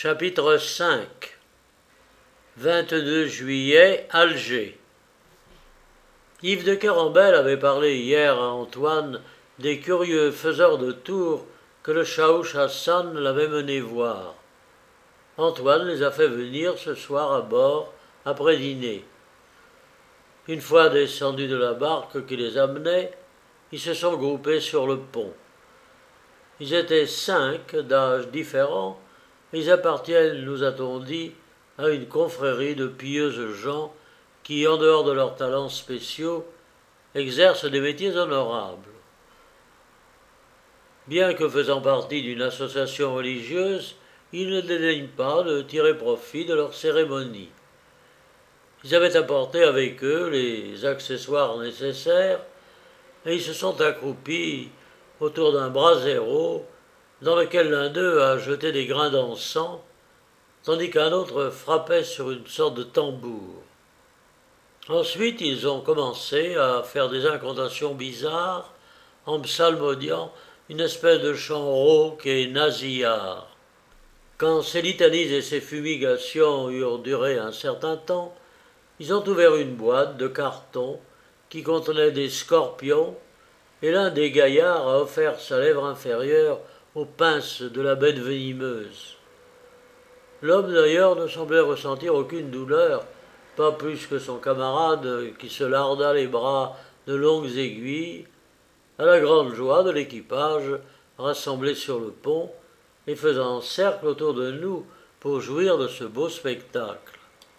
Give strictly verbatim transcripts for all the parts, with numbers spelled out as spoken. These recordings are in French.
Chapitre cinq. vingt-deux juillet, Alger. Yves de Kerambel avait parlé hier à Antoine des curieux faiseurs de tours que le Chaouch Hassan l'avait mené voir. Antoine les a fait venir ce soir à bord après dîner. Une fois descendus de la barque qui les amenait, ils se sont groupés sur le pont. Ils étaient cinq, d'âges différents, et ils appartiennent, nous a-t-on dit, à une confrérie de pieuses gens qui, en dehors de leurs talents spéciaux, exercent des métiers honorables. Bien que faisant partie d'une association religieuse, ils ne dédaignent pas de tirer profit de leurs cérémonies. Ils avaient apporté avec eux les accessoires nécessaires et ils se sont accroupis autour d'un brasero dans lequel l'un d'eux a jeté des grains d'encens, tandis qu'un autre frappait sur une sorte de tambour. Ensuite, ils ont commencé à faire des incantations bizarres en psalmodiant une espèce de chant rauque et nasillard. Quand ces litanies et ces fumigations eurent duré un certain temps, ils ont ouvert une boîte de carton qui contenait des scorpions, et l'un des gaillards a offert sa lèvre inférieure aux pinces de la bête venimeuse. L'homme d'ailleurs ne semblait ressentir aucune douleur, pas plus que son camarade qui se larda les bras de longues aiguilles, à la grande joie de l'équipage rassemblé sur le pont et faisant cercle autour de nous pour jouir de ce beau spectacle.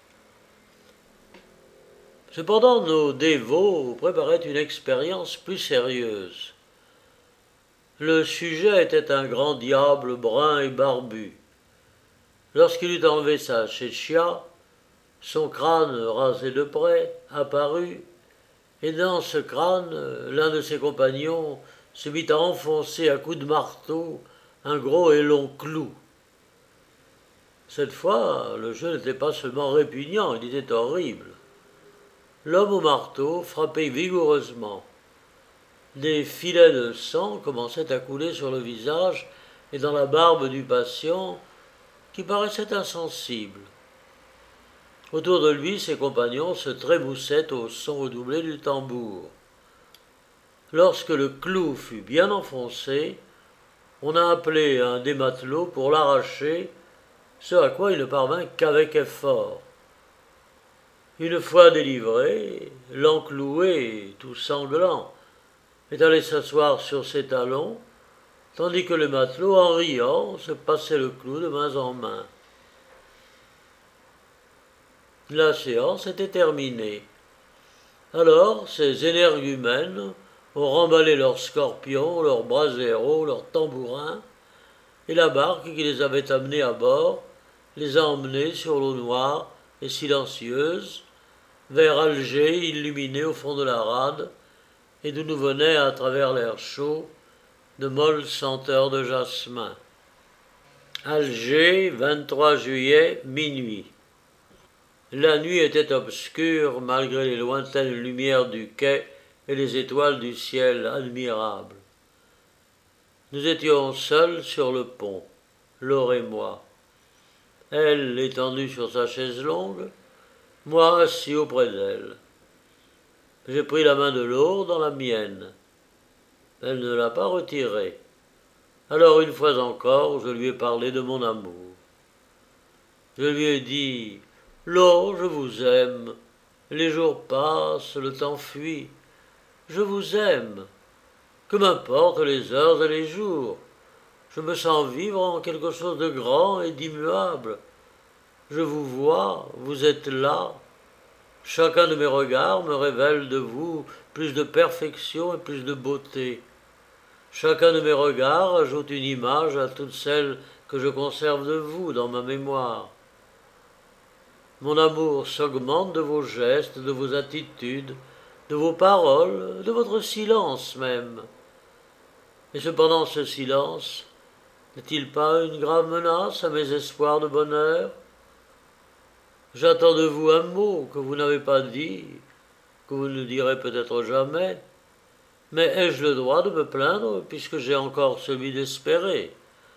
Cependant, nos dévots préparaient une expérience plus sérieuse. Le sujet était un grand diable brun et barbu. Lorsqu'il eut enlevé sa chéchia, son crâne rasé de près apparut, et dans ce crâne, l'un de ses compagnons se mit à enfoncer à coups de marteau un gros et long clou. Cette fois, le jeu n'était pas seulement répugnant, il était horrible. L'homme au marteau frappait vigoureusement. Des filets de sang commençaient à couler sur le visage et dans la barbe du patient, qui paraissait insensible. Autour de lui, ses compagnons se trémoussaient au son redoublé du tambour. Lorsque le clou fut bien enfoncé, on a appelé un des matelots pour l'arracher, ce à quoi il ne parvint qu'avec effort. Une fois délivré, l'encloué, tout sanglant, est allé s'asseoir sur ses talons, tandis que le matelot, en riant, se passait le clou de main en main. La séance était terminée. Alors, ces énergumènes ont remballé leurs scorpions, leurs braseros, leurs tambourins, et la barque qui les avait amenés à bord les a emmenés sur l'eau noire et silencieuse, vers Alger illuminé au fond de la rade, et d'où nous venaient à travers l'air chaud de molles senteurs de jasmin. Alger, vingt-trois juillet, minuit. La nuit était obscure malgré les lointaines lumières du quai et les étoiles du ciel admirable. Nous étions seuls sur le pont, Laure et moi. Elle étendue sur sa chaise longue, moi assis auprès d'elle. J'ai pris la main de Laure dans la mienne. Elle ne l'a pas retirée. Alors une fois encore, je lui ai parlé de mon amour. Je lui ai dit « Laure, je vous aime. Les jours passent, le temps fuit. Je vous aime. Que m'importent les heures et les jours. Je me sens vivre en quelque chose de grand et d'immuable. Je vous vois, vous êtes là. Chacun de mes regards me révèle de vous plus de perfection et plus de beauté. Chacun de mes regards ajoute une image à toutes celles que je conserve de vous dans ma mémoire. Mon amour s'augmente de vos gestes, de vos attitudes, de vos paroles, de votre silence même. Et cependant ce silence n'est-il pas une grave menace à mes espoirs de bonheur? J'attends de vous un mot que vous n'avez pas dit, que vous ne direz peut-être jamais, mais ai-je le droit de me plaindre puisque j'ai encore celui d'espérer?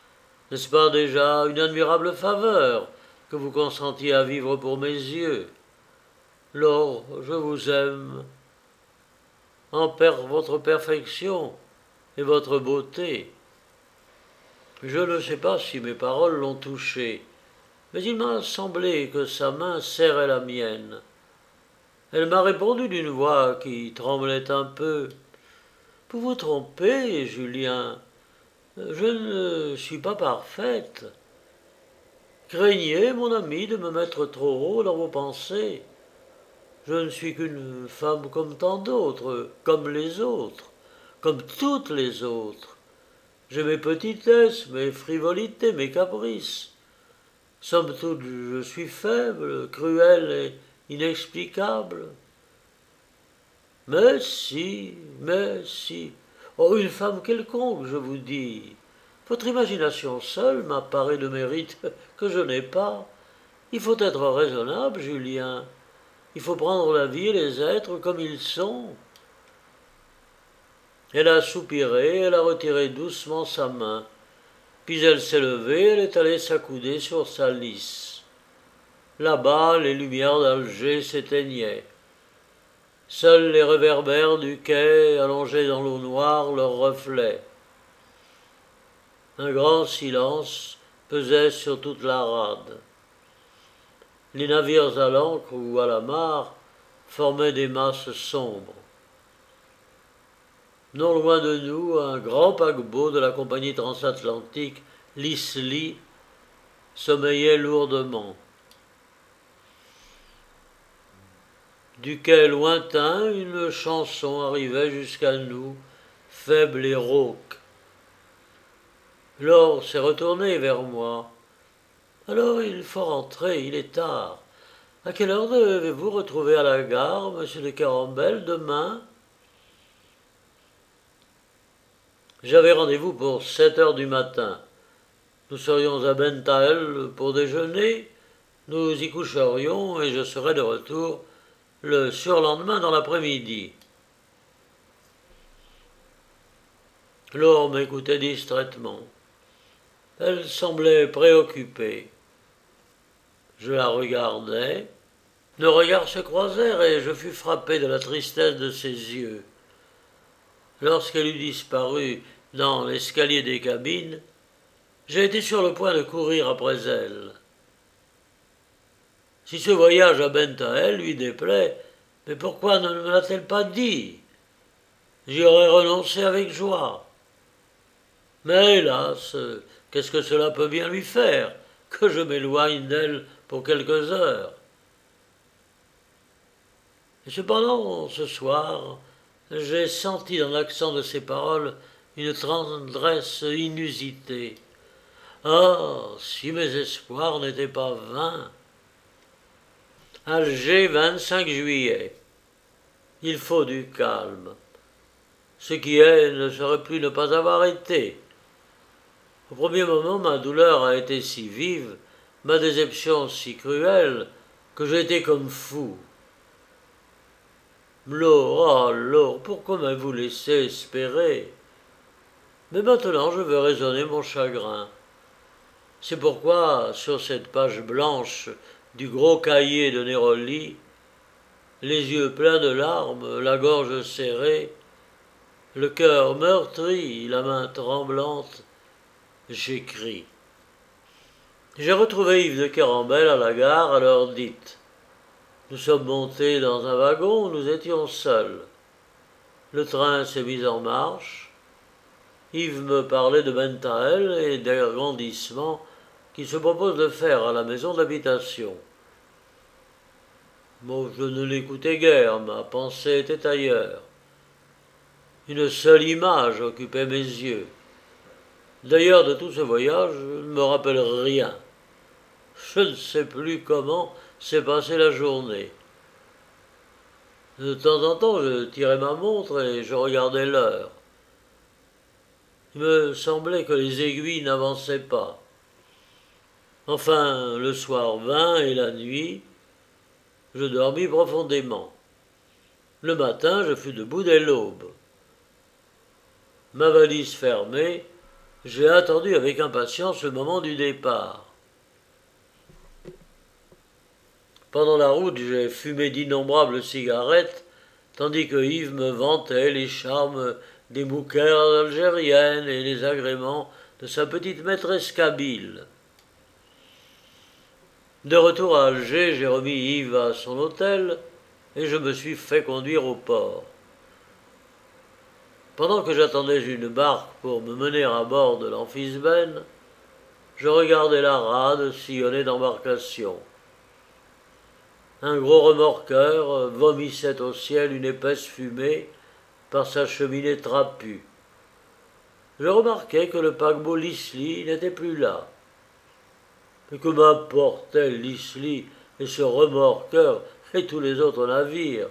N'est-ce pas déjà une admirable faveur que vous consentiez à vivre pour mes yeux? Laure, je vous aime, en per votre perfection et votre beauté. Je ne sais pas si mes paroles l'ont touché, mais il m'a semblé que sa main serrait la mienne. Elle m'a répondu d'une voix qui tremblait un peu. Vous vous trompez, Julien. Je ne suis pas parfaite. Craignez, mon ami, de me mettre trop haut dans vos pensées. Je ne suis qu'une femme comme tant d'autres, comme les autres, comme toutes les autres. J'ai mes petitesses, mes frivolités, mes caprices. Somme toute, je suis faible, cruelle et inexplicable. Mais si, mais si. Oh, une femme quelconque, je vous dis. Votre imagination seule m'apparaît de mérite que je n'ai pas. Il faut être raisonnable, Julien. Il faut prendre la vie et les êtres comme ils sont. Elle a soupiré, elle a retiré doucement sa main. Puis elle s'est levée, elle est allée s'accouder sur sa lisse. Là-bas, les lumières d'Alger s'éteignaient. Seuls les réverbères du quai allongeaient dans l'eau noire leurs reflets. Un grand silence pesait sur toute la rade. Les navires à l'ancre ou à la mare formaient des masses sombres. Non loin de nous, un grand paquebot de la compagnie transatlantique, l'Isly, sommeillait lourdement. Du quai lointain, une chanson arrivait jusqu'à nous, faible et rauque. Laure s'est retournée vers moi. Alors il faut rentrer, il est tard. À quelle heure devez-vous retrouver à la gare, monsieur de Carambel, demain? J'avais rendez-vous pour sept heures du matin. Nous serions à Bentaël pour déjeuner, nous y coucherions et je serais de retour le surlendemain dans l'après-midi. Laure m'écoutait distraitement. Elle semblait préoccupée. Je la regardais. Nos regards se croisèrent et je fus frappé de la tristesse de ses yeux. Lorsqu'elle eut disparu dans l'escalier des cabines, j'ai été sur le point de courir après elle. Si ce voyage à Bentaël lui déplaît, mais pourquoi ne me l'a-t-elle pas dit? J'y aurais renoncé avec joie. Mais hélas, qu'est-ce que cela peut bien lui faire, que je m'éloigne d'elle pour quelques heures? Et cependant, ce soir, j'ai senti dans l'accent de ses paroles une tendresse inusitée. Ah, si mes espoirs n'étaient pas vains. Alger, vingt-cinq juillet. Il faut du calme. Ce qui est ne serait plus ne pas avoir été. Au premier moment, ma douleur a été si vive, ma déception si cruelle, que j'ai été comme fou. Laure, ah Laure, pourquoi m'avez-vous laissé espérer? Mais maintenant je veux raisonner mon chagrin. C'est pourquoi, sur cette page blanche du gros cahier de Néroli, les yeux pleins de larmes, la gorge serrée, le cœur meurtri, la main tremblante, j'écris. J'ai retrouvé Yves de Carambel à la gare à l'heure dite. Nous sommes montés dans un wagon où nous étions seuls. Le train s'est mis en marche. Yves me parlait de Bentaël et des agrandissements qu'il se propose de faire à la maison d'habitation. Moi, je ne l'écoutais guère, ma pensée était ailleurs. Une seule image occupait mes yeux. D'ailleurs, de tout ce voyage, je ne me rappelle rien. Je ne sais plus comment s'est passée la journée. De temps en temps, je tirais ma montre et je regardais l'heure. Il me semblait que les aiguilles n'avançaient pas. Enfin, le soir vint et la nuit, je dormis profondément. Le matin, je fus debout dès l'aube. Ma valise fermée, J'ai attendu avec impatience le moment du départ. Pendant la route, j'ai fumé d'innombrables cigarettes, tandis que Yves me vantait les charmes des moukères algériennes et les agréments de sa petite maîtresse kabyle. De retour à Alger, j'ai remis Yves à son hôtel et je me suis fait conduire au port. Pendant que j'attendais une barque pour me mener à bord de l'Amphisbène, je regardais la rade sillonner d'embarcations. Un gros remorqueur vomissait au ciel une épaisse fumée par sa cheminée trapue. Je remarquai que le paquebot l'Isly n'était plus là. Mais que m'apportaient l'Isly et ce remorqueur et tous les autres navires?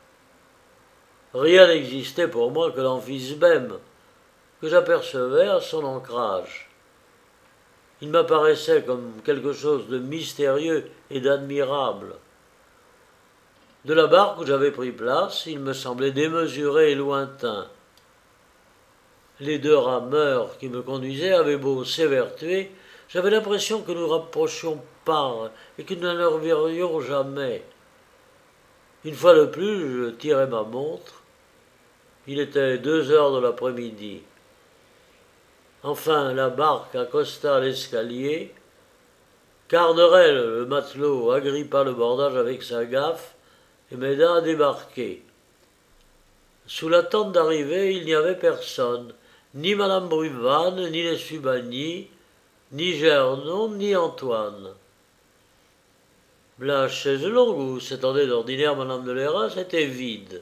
Rien n'existait pour moi que l'Amphisbème, que j'apercevais à son ancrage. Il m'apparaissait comme quelque chose de mystérieux et d'admirable. De la barque où j'avais pris place, il me semblait démesuré et lointain. Les deux rameurs qui me conduisaient avaient beau s'évertuer, j'avais l'impression que nous rapprochions pas et que nous ne le verrions jamais. Une fois de plus, je tirai ma montre. Il était deux heures de l'après-midi. Enfin, la barque accosta à l'escalier. Carnerel, le matelot, agrippa le bordage avec sa gaffe et m'aida à débarquer. Sous la tente d'arrivée, il n'y avait personne, ni madame Bruvanne, ni les Subagny, ni Gernon, ni Antoine. La chaise longue où s'étendait d'ordinaire madame de Lérins était vide.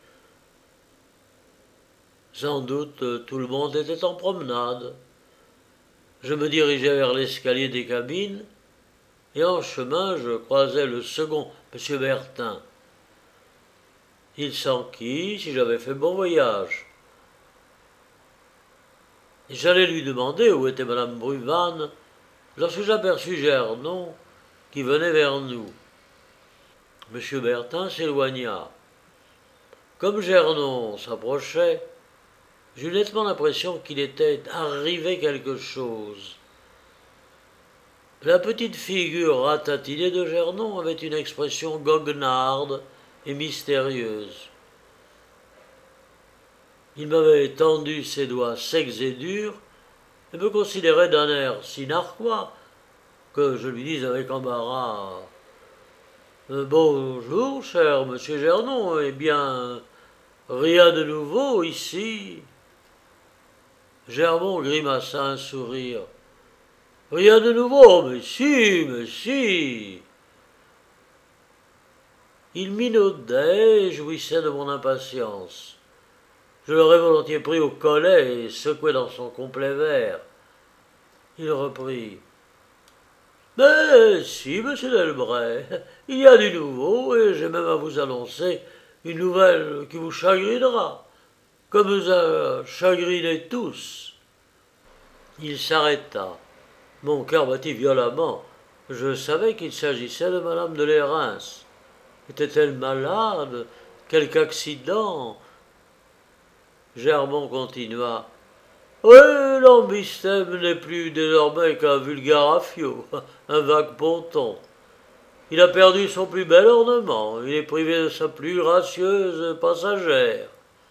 Sans doute tout le monde était en promenade. Je me dirigeai vers l'escalier des cabines, et en chemin je croisai le second, M. Bertin. Il s'enquit si j'avais fait bon voyage. J'allais lui demander où était madame Bruvanne, lorsque j'aperçus Gernon qui venait vers nous. M. Bertin s'éloigna. Comme Gernon s'approchait, j'eus nettement l'impression qu'il était arrivé quelque chose. La petite figure ratatinée de Gernon avait une expression goguenarde et mystérieuse. Il m'avait tendu ses doigts secs et durs et me considérait d'un air si narquois que je lui dis avec embarras euh, « Bonjour, cher monsieur Gernon, eh bien, rien de nouveau ici ?» Gernon grimaça un sourire. « Rien de nouveau, mais si, mais si !» Il minaudait et jouissait de mon impatience. Je l'aurais volontiers pris au collet et secoué dans son complet vert. Il reprit. « Mais si, monsieur Delbray, il y a du nouveau, et j'ai même à vous annoncer une nouvelle qui vous chagrinera, comme nous a chagrinés tous. » Il s'arrêta. Mon cœur battit violemment. Je savais qu'il s'agissait de madame de Lérins. Était-elle malade? Quelque accident? Germont continua. « Oui, l'Ambistème n'est plus désormais qu'un vulgarafio, un vague ponton. Il a perdu son plus bel ornement, il est privé de sa plus gracieuse passagère. »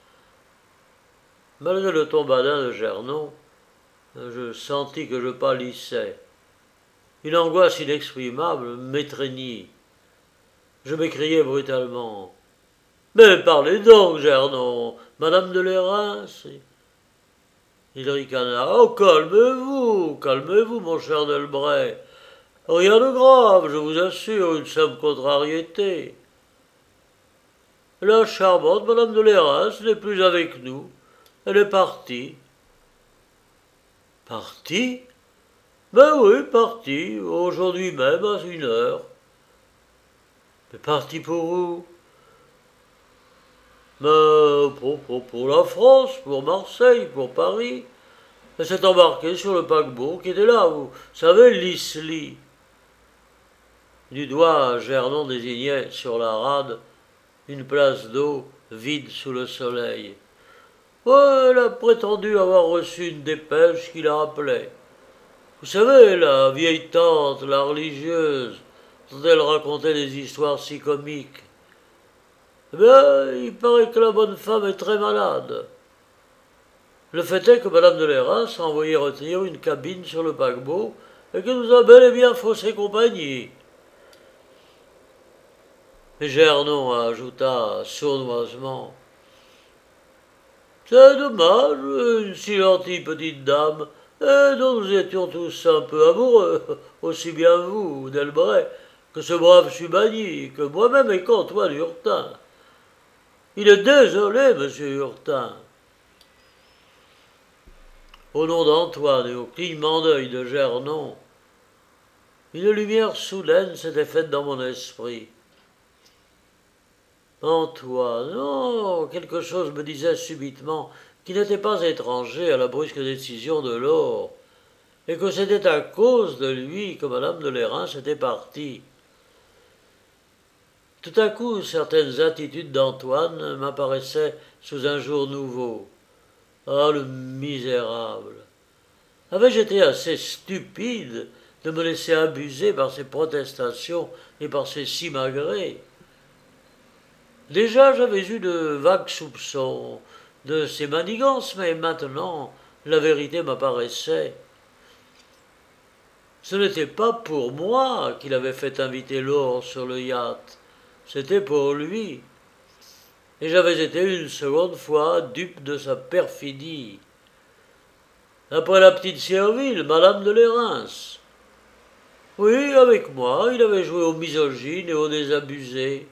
Malgré le ton badin de Gernon, je sentis que je pâlissais. Une angoisse inexprimable m'étreignit. Je m'écriai brutalement. « Mais parlez donc, Gernon, madame de Lérins !» Il ricana. « Oh, calmez-vous, calmez-vous, mon cher Delbray. Rien de grave, je vous assure, une simple contrariété. La charmante madame de Lérins n'est plus avec nous. Elle est partie. » « Partie ? Ben oui, partie, aujourd'hui même à une heure. »« Mais partie pour où ? » ?»« Ben, pour, pour, pour la France, pour Marseille, pour Paris. Elle s'est embarquée sur le paquebot qui était là, vous savez, l'Isly. » Du doigt, Gernon désignait sur la rade une place d'eau vide sous le soleil. Ouais, elle a prétendu avoir reçu une dépêche qui la rappelait. Vous savez, la vieille tante, la religieuse, dont elle racontait des histoires si comiques. Eh bien, il paraît que la bonne femme est très malade. Le fait est que Madame de Léras a envoyé retenir une cabine sur le paquebot et que nous a bel et bien faussé compagnie. Et Gernon ajouta sournoisement: c'est dommage, une si gentille petite dame, et dont nous étions tous un peu amoureux, aussi bien vous, Delbray, que ce brave Chubagny, que moi-même et qu'Antoine Hurtin. Il est désolé, monsieur Hurtin. Au nom d'Antoine et au clignement d'œil de Gernon, une lumière soudaine s'était faite dans mon esprit. Antoine, oh, quelque chose me disait subitement qu'il n'était pas étranger à la brusque décision de Laure, et que c'était à cause de lui que madame de Lérins était partie. Tout à coup, certaines attitudes d'Antoine m'apparaissaient sous un jour nouveau. Ah, le misérable! Avais-je été assez stupide de me laisser abuser par ses protestations et par ses simagrées? Déjà, j'avais eu de vagues soupçons de ses manigances, mais maintenant, la vérité m'apparaissait. Ce n'était pas pour moi qu'il avait fait inviter Laure sur le yacht, c'était pour lui. Et j'avais été une seconde fois dupe de sa perfidie. Après la petite Serville, madame de Lérins. Oui, avec moi, il avait joué au misogyne et au désabusé.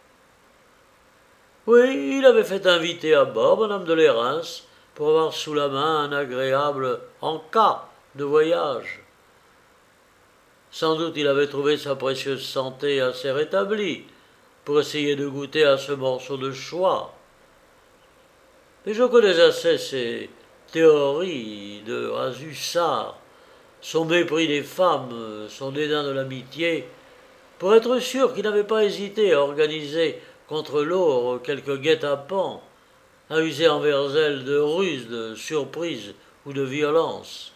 Oui, il avait fait inviter à bord madame de Lérins pour avoir sous la main un agréable en-cas de voyage. Sans doute il avait trouvé sa précieuse santé assez rétablie pour essayer de goûter à ce morceau de choix. Mais je connais assez ses théories de Razussard, son mépris des femmes, son dédain de l'amitié, pour être sûr qu'il n'avait pas hésité à organiser contre Laure quelques guet-apens, à user envers elle de ruses, de surprises ou de violence.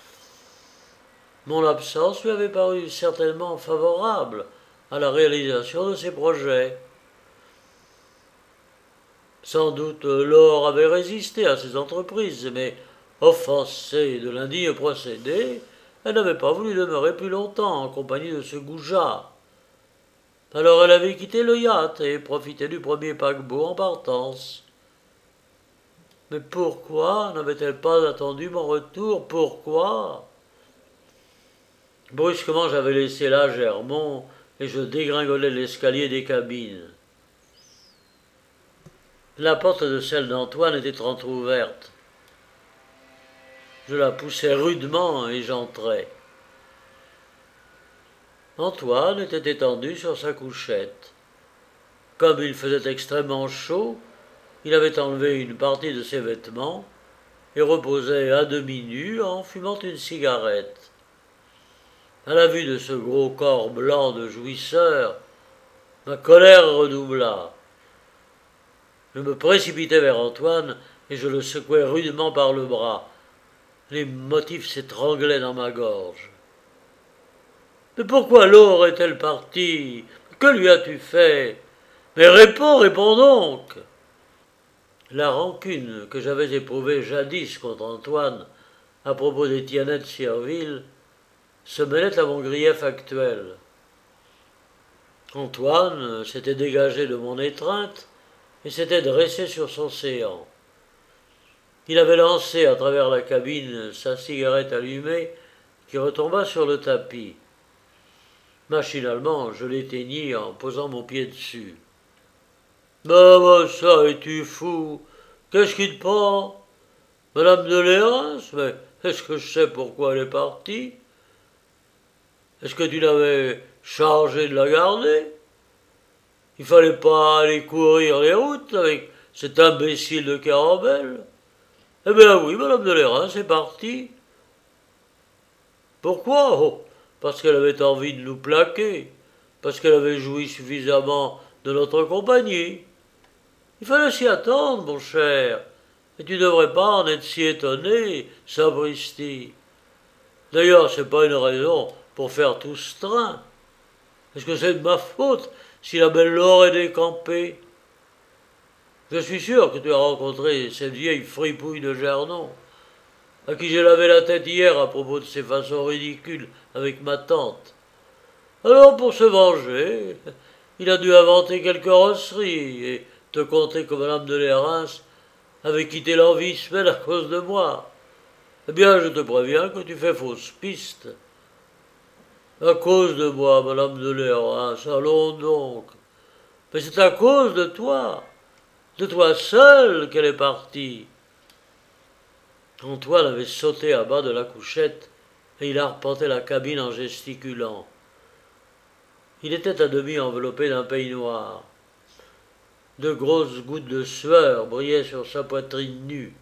Mon absence lui avait paru certainement favorable à la réalisation de ses projets. Sans doute Laure avait résisté à ses entreprises, mais offensée de l'indigne procédé, elle n'avait pas voulu demeurer plus longtemps en compagnie de ce goujat. Alors elle avait quitté le yacht et profité du premier paquebot en partance. Mais pourquoi n'avait-elle pas attendu mon retour? Pourquoi? Brusquement, j'avais laissé là Germont et je dégringolais l'escalier des cabines. La porte de celle d'Antoine était entr'ouverte. Je la poussai rudement et j'entrai. Antoine était étendu sur sa couchette. Comme il faisait extrêmement chaud, il avait enlevé une partie de ses vêtements et reposait à demi nu en fumant une cigarette. À la vue de ce gros corps blanc de jouisseur, ma colère redoubla. Je me précipitai vers Antoine et je le secouai rudement par le bras. Les motifs s'étranglaient dans ma gorge. Mais pourquoi Laure est-elle partie? Que lui as-tu fait? Mais réponds, réponds donc! La rancune que j'avais éprouvée jadis contre Antoine à propos d'Étiennette Serville se mêlait à mon grief actuel. Antoine s'était dégagé de mon étreinte et s'était dressé sur son séant. Il avait lancé à travers la cabine sa cigarette allumée qui retomba sur le tapis. Machinalement, je l'éteignis en posant mon pied dessus. « Ben, ben, ça, es-tu fou? Qu'est-ce qui te prend? Madame de Lérins? Mais est-ce que je sais pourquoi elle est partie? Est-ce que tu l'avais chargée de la garder? Il fallait pas aller courir les routes avec cet imbécile de Carambel. Eh bien oui, madame de Lérins est partie. Pourquoi? Oh, parce qu'elle avait envie de nous plaquer, parce qu'elle avait joui suffisamment de notre compagnie. Il fallait s'y attendre, mon cher. Et tu ne devrais pas en être si étonné, sapristi. D'ailleurs, c'est pas une raison pour faire tout ce train. Est-ce que c'est de ma faute si la belle Laure est décampée? Je suis sûr que tu as rencontré cette vieille fripouille de Gernon, à qui j'ai lavé la tête hier à propos de ses façons ridicules avec ma tante. Alors, pour se venger, il a dû inventer quelques rosseries et te conter que Madame de Lérins avait quitté l'Envie-Semaine à cause de moi. Eh bien, je te préviens que tu fais fausse piste. À cause de moi, Madame de Lérins, allons donc. Mais c'est à cause de toi, de toi seul qu'elle est partie. Antoine avait sauté à bas de la couchette et il arpentait la cabine en gesticulant. Il était à demi enveloppé d'un peignoir. De grosses gouttes de sueur brillaient sur sa poitrine nue.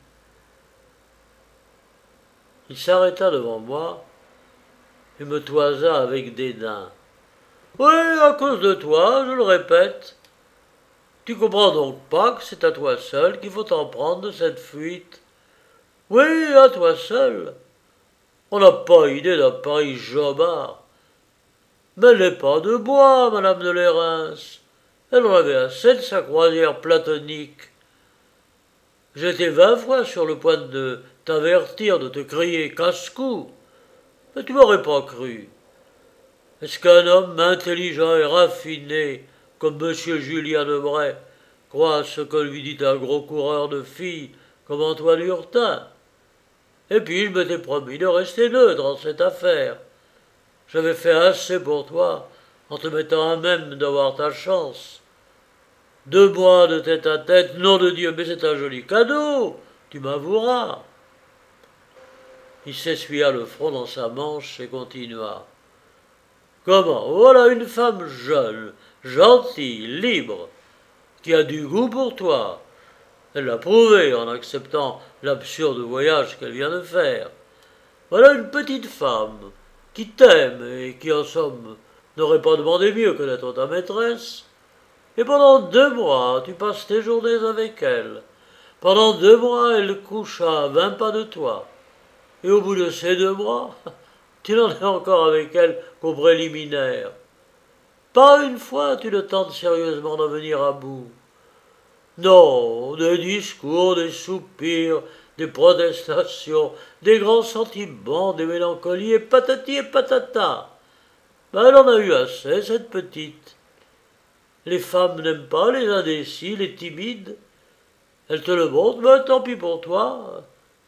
Il s'arrêta devant moi et me toisa avec dédain. « Oui, à cause de toi, je le répète. Tu comprends donc pas que c'est à toi seul qu'il faut t'en prendre de cette fuite? Oui, à toi seul. On n'a pas idée d'un pareil jobard. Mais elle n'est pas de bois, Madame de Lérins. Elle en avait assez de sa croisière platonique. J'étais vingt fois sur le point de t'avertir, de te crier casse-cou. Mais tu m'aurais pas cru. Est-ce qu'un homme intelligent et raffiné comme Monsieur Julien Debray croit ce que lui dit un gros coureur de filles comme Antoine Hurtin? Et puis je m'étais promis de rester neutre dans cette affaire. J'avais fait assez pour toi en te mettant à même d'avoir ta chance. Deux mois de tête à tête, nom de Dieu, mais c'est un joli cadeau, tu m'avoueras. Il s'essuya le front dans sa manche et continua. Comment? Voilà une femme jeune, gentille, libre, qui a du goût pour toi. Elle l'a prouvé en acceptant l'absurde voyage qu'elle vient de faire. Voilà une petite femme qui t'aime et qui, en somme, n'aurait pas demandé mieux que d'être ta maîtresse. Et pendant deux mois, tu passes tes journées avec elle. Pendant deux mois, elle couche à vingt pas de toi. Et au bout de ces deux mois, tu n'en es encore avec elle qu'au préliminaire. Pas une fois tu ne tentes sérieusement d'en venir à bout. Non, des discours, des soupirs, des protestations, des grands sentiments, des mélancolies, et patati et patata. Ben, elle en a eu assez, cette petite. Les femmes n'aiment pas les indécis, les timides. Elles te le montrent, mais tant pis pour toi.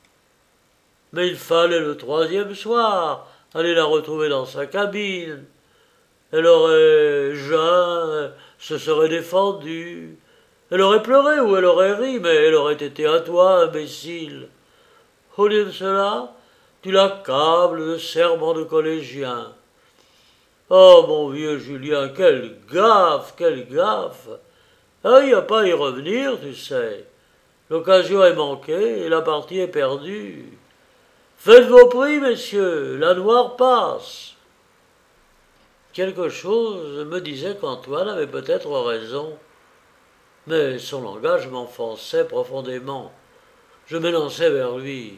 Mais il fallait le troisième soir aller la retrouver dans sa cabine. Elle aurait jeun, se serait défendue. Elle aurait pleuré ou elle aurait ri, mais elle aurait été à toi, imbécile. Au lieu de cela, tu l'accables de serments de collégien. Oh, mon vieux Julien, quelle gaffe, quelle gaffe! Ah, il n'y a pas à y revenir, tu sais. L'occasion est manquée et la partie est perdue. Faites vos prix, messieurs, la noire passe. Quelque chose me disait qu'Antoine avait peut-être raison, mais son langage m'enfonçait profondément. Je m'élançai vers lui.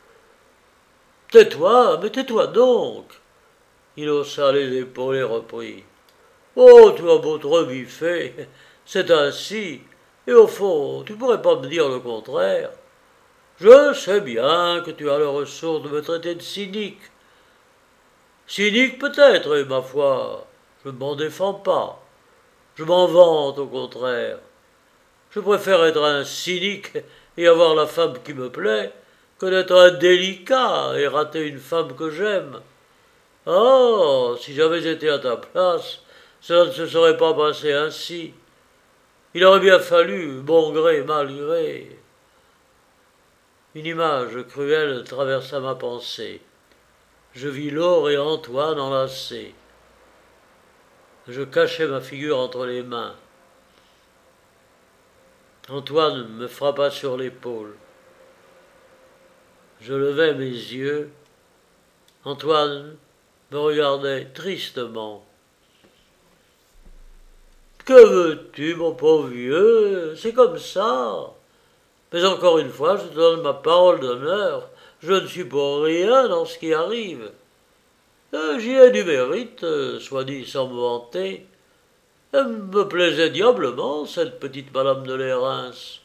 Tais-toi, mais tais-toi donc. Il haussa les épaules et reprit. Oh, tu as beau te rebiffer, c'est ainsi, et au fond, tu pourrais pas me dire le contraire. Je sais bien que tu as le ressort de me traiter de cynique. Cynique peut-être, et ma foi, je ne m'en défends pas. Je m'en vante au contraire. Je préfère être un cynique et avoir la femme qui me plaît que d'être un délicat et rater une femme que j'aime. Oh, si j'avais été à ta place, cela ne se serait pas passé ainsi. Il aurait bien fallu, bon gré, mal gré. Une image cruelle traversa ma pensée. Je vis Laure et Antoine enlacés. Je cachai ma figure entre les mains. Antoine me frappa sur l'épaule. Je levai mes yeux. Antoine me regardait tristement. « Que veux-tu, mon pauvre vieux? C'est comme ça. Mais encore une fois, je te donne ma parole d'honneur, je ne suis pour rien dans ce qui arrive. Euh, J'y ai du mérite, euh, soit dit sans me vanter. Elle me plaisait diablement, cette petite madame de Lérins.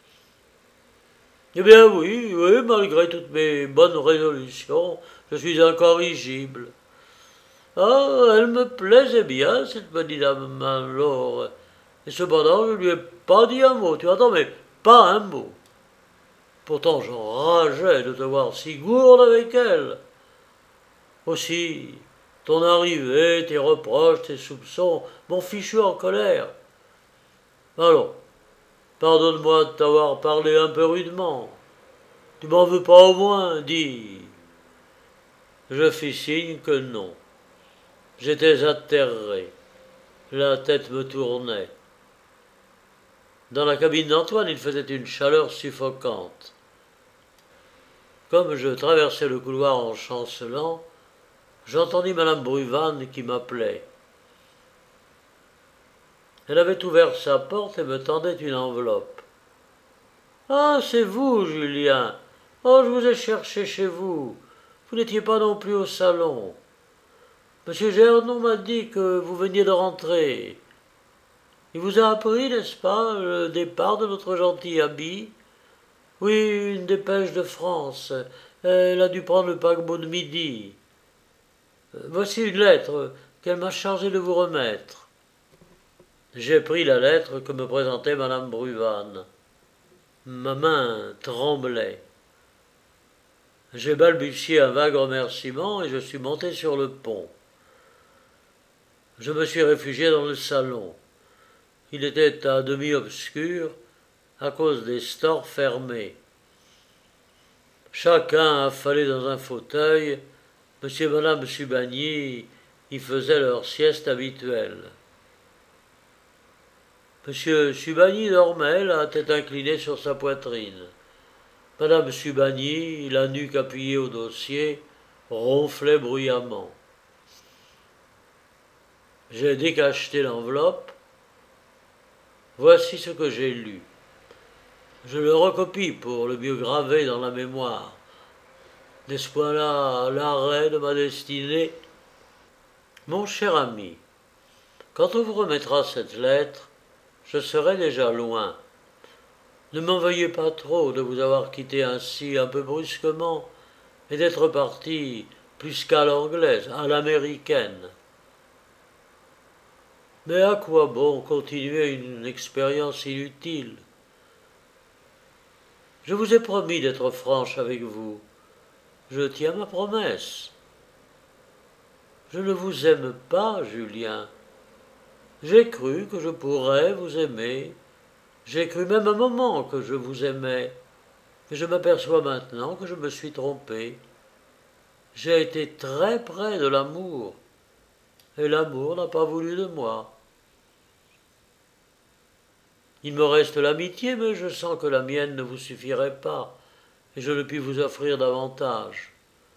Eh bien oui, oui, malgré toutes mes bonnes résolutions, je suis incorrigible. Ah, elle me plaisait bien, cette petite dame, alors. Et cependant, je ne lui ai pas dit un mot, tu entends, mais pas un mot. Pourtant, j'enrageais de te voir si gourde avec elle. Aussi, ton arrivée, tes reproches, tes soupçons m'ont fichu en colère. Allons, pardonne-moi de t'avoir parlé un peu rudement. Tu m'en veux pas au moins, dis. Je fis signe que non. J'étais atterré. La tête me tournait. Dans la cabine d'Antoine, il faisait une chaleur suffocante. Comme je traversais le couloir en chancelant, j'entendis madame Bruvanne qui m'appelait. Elle avait ouvert sa porte et me tendait une enveloppe. « Ah, c'est vous, Julien. Oh, je vous ai cherché chez vous. Vous n'étiez pas non plus au salon. Monsieur Gernon m'a dit que vous veniez de rentrer. Il vous a appris, n'est-ce pas, le départ de notre gentil ami? Oui, une dépêche de France. Elle a dû prendre le paquebot de midi. Voici une lettre qu'elle m'a chargé de vous remettre. » J'ai pris la lettre que me présentait madame Bruvanne. Ma main tremblait. J'ai balbutié un vague remerciement et je suis monté sur le pont. Je me suis réfugié dans le salon. Il était à demi obscur à cause des stores fermés. Chacun affalé dans un fauteuil, monsieur et madame Subagny y faisaient leur sieste habituelle. Monsieur Subagny dormait, la tête inclinée sur sa poitrine. Madame Subagny, la nuque appuyée au dossier, ronflait bruyamment. J'ai décacheté l'enveloppe. Voici ce que j'ai lu. Je le recopie pour le mieux graver dans la mémoire. N'est-ce pas là l'arrêt de ma destinée? Mon cher ami, quand on vous remettra cette lettre, je serai déjà loin. Ne m'en veuillez pas trop de vous avoir quitté ainsi un peu brusquement et d'être parti plus qu'à l'anglaise, à l'américaine. Mais à quoi bon continuer une expérience inutile? Je vous ai promis d'être franche avec vous. Je tiens ma promesse. Je ne vous aime pas, Julien. J'ai cru que je pourrais vous aimer. J'ai cru même un moment que je vous aimais. Mais je m'aperçois maintenant que je me suis trompé. J'ai été très près de l'amour. Et l'amour n'a pas voulu de moi. Il me reste l'amitié, mais je sens que la mienne ne vous suffirait pas, et je ne puis vous offrir davantage.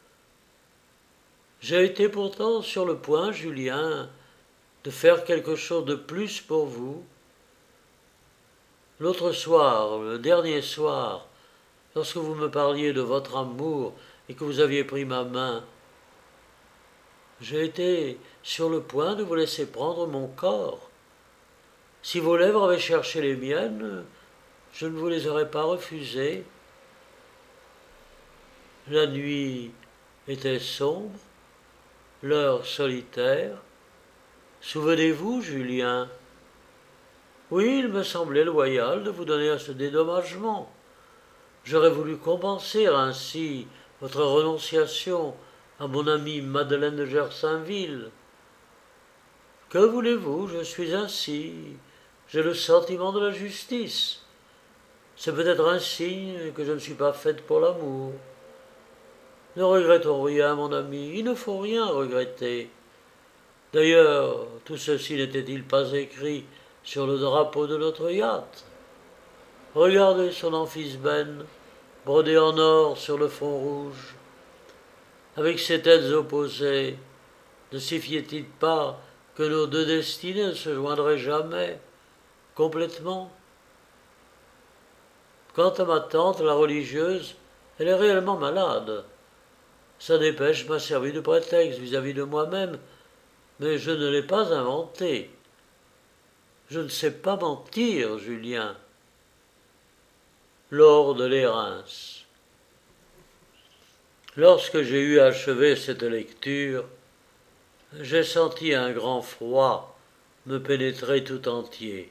J'ai été pourtant sur le point, Julien, de faire quelque chose de plus pour vous. L'autre soir, le dernier soir, lorsque vous me parliez de votre amour et que vous aviez pris ma main, j'ai été sur le point de vous laisser prendre mon corps. Si vos lèvres avaient cherché les miennes, je ne vous les aurais pas refusées. La nuit était sombre, l'heure solitaire. Souvenez-vous, Julien? Oui, il me semblait loyal de vous donner à ce dédommagement. J'aurais voulu compenser ainsi votre renonciation à mon amie Madeleine de Gersainville. Que voulez-vous, je suis ainsi. J'ai le sentiment de la justice. C'est peut-être un signe que je ne suis pas faite pour l'amour. Ne regrettons rien, mon ami, il ne faut rien regretter. D'ailleurs, tout ceci n'était-il pas écrit sur le drapeau de notre yacht? Regardez son amphisbène, brodé en or sur le fond rouge. Avec ces têtes opposées, ne signifiait-il pas que nos deux destinées ne se joindraient jamais, complètement? Quant à ma tante, la religieuse, elle est réellement malade. Sa dépêche m'a servi de prétexte vis-à-vis de moi-même, mais je ne l'ai pas inventé. Je ne sais pas mentir, Julien. Lord Lérins. Lorsque j'ai eu achevé cette lecture, j'ai senti un grand froid me pénétrer tout entier.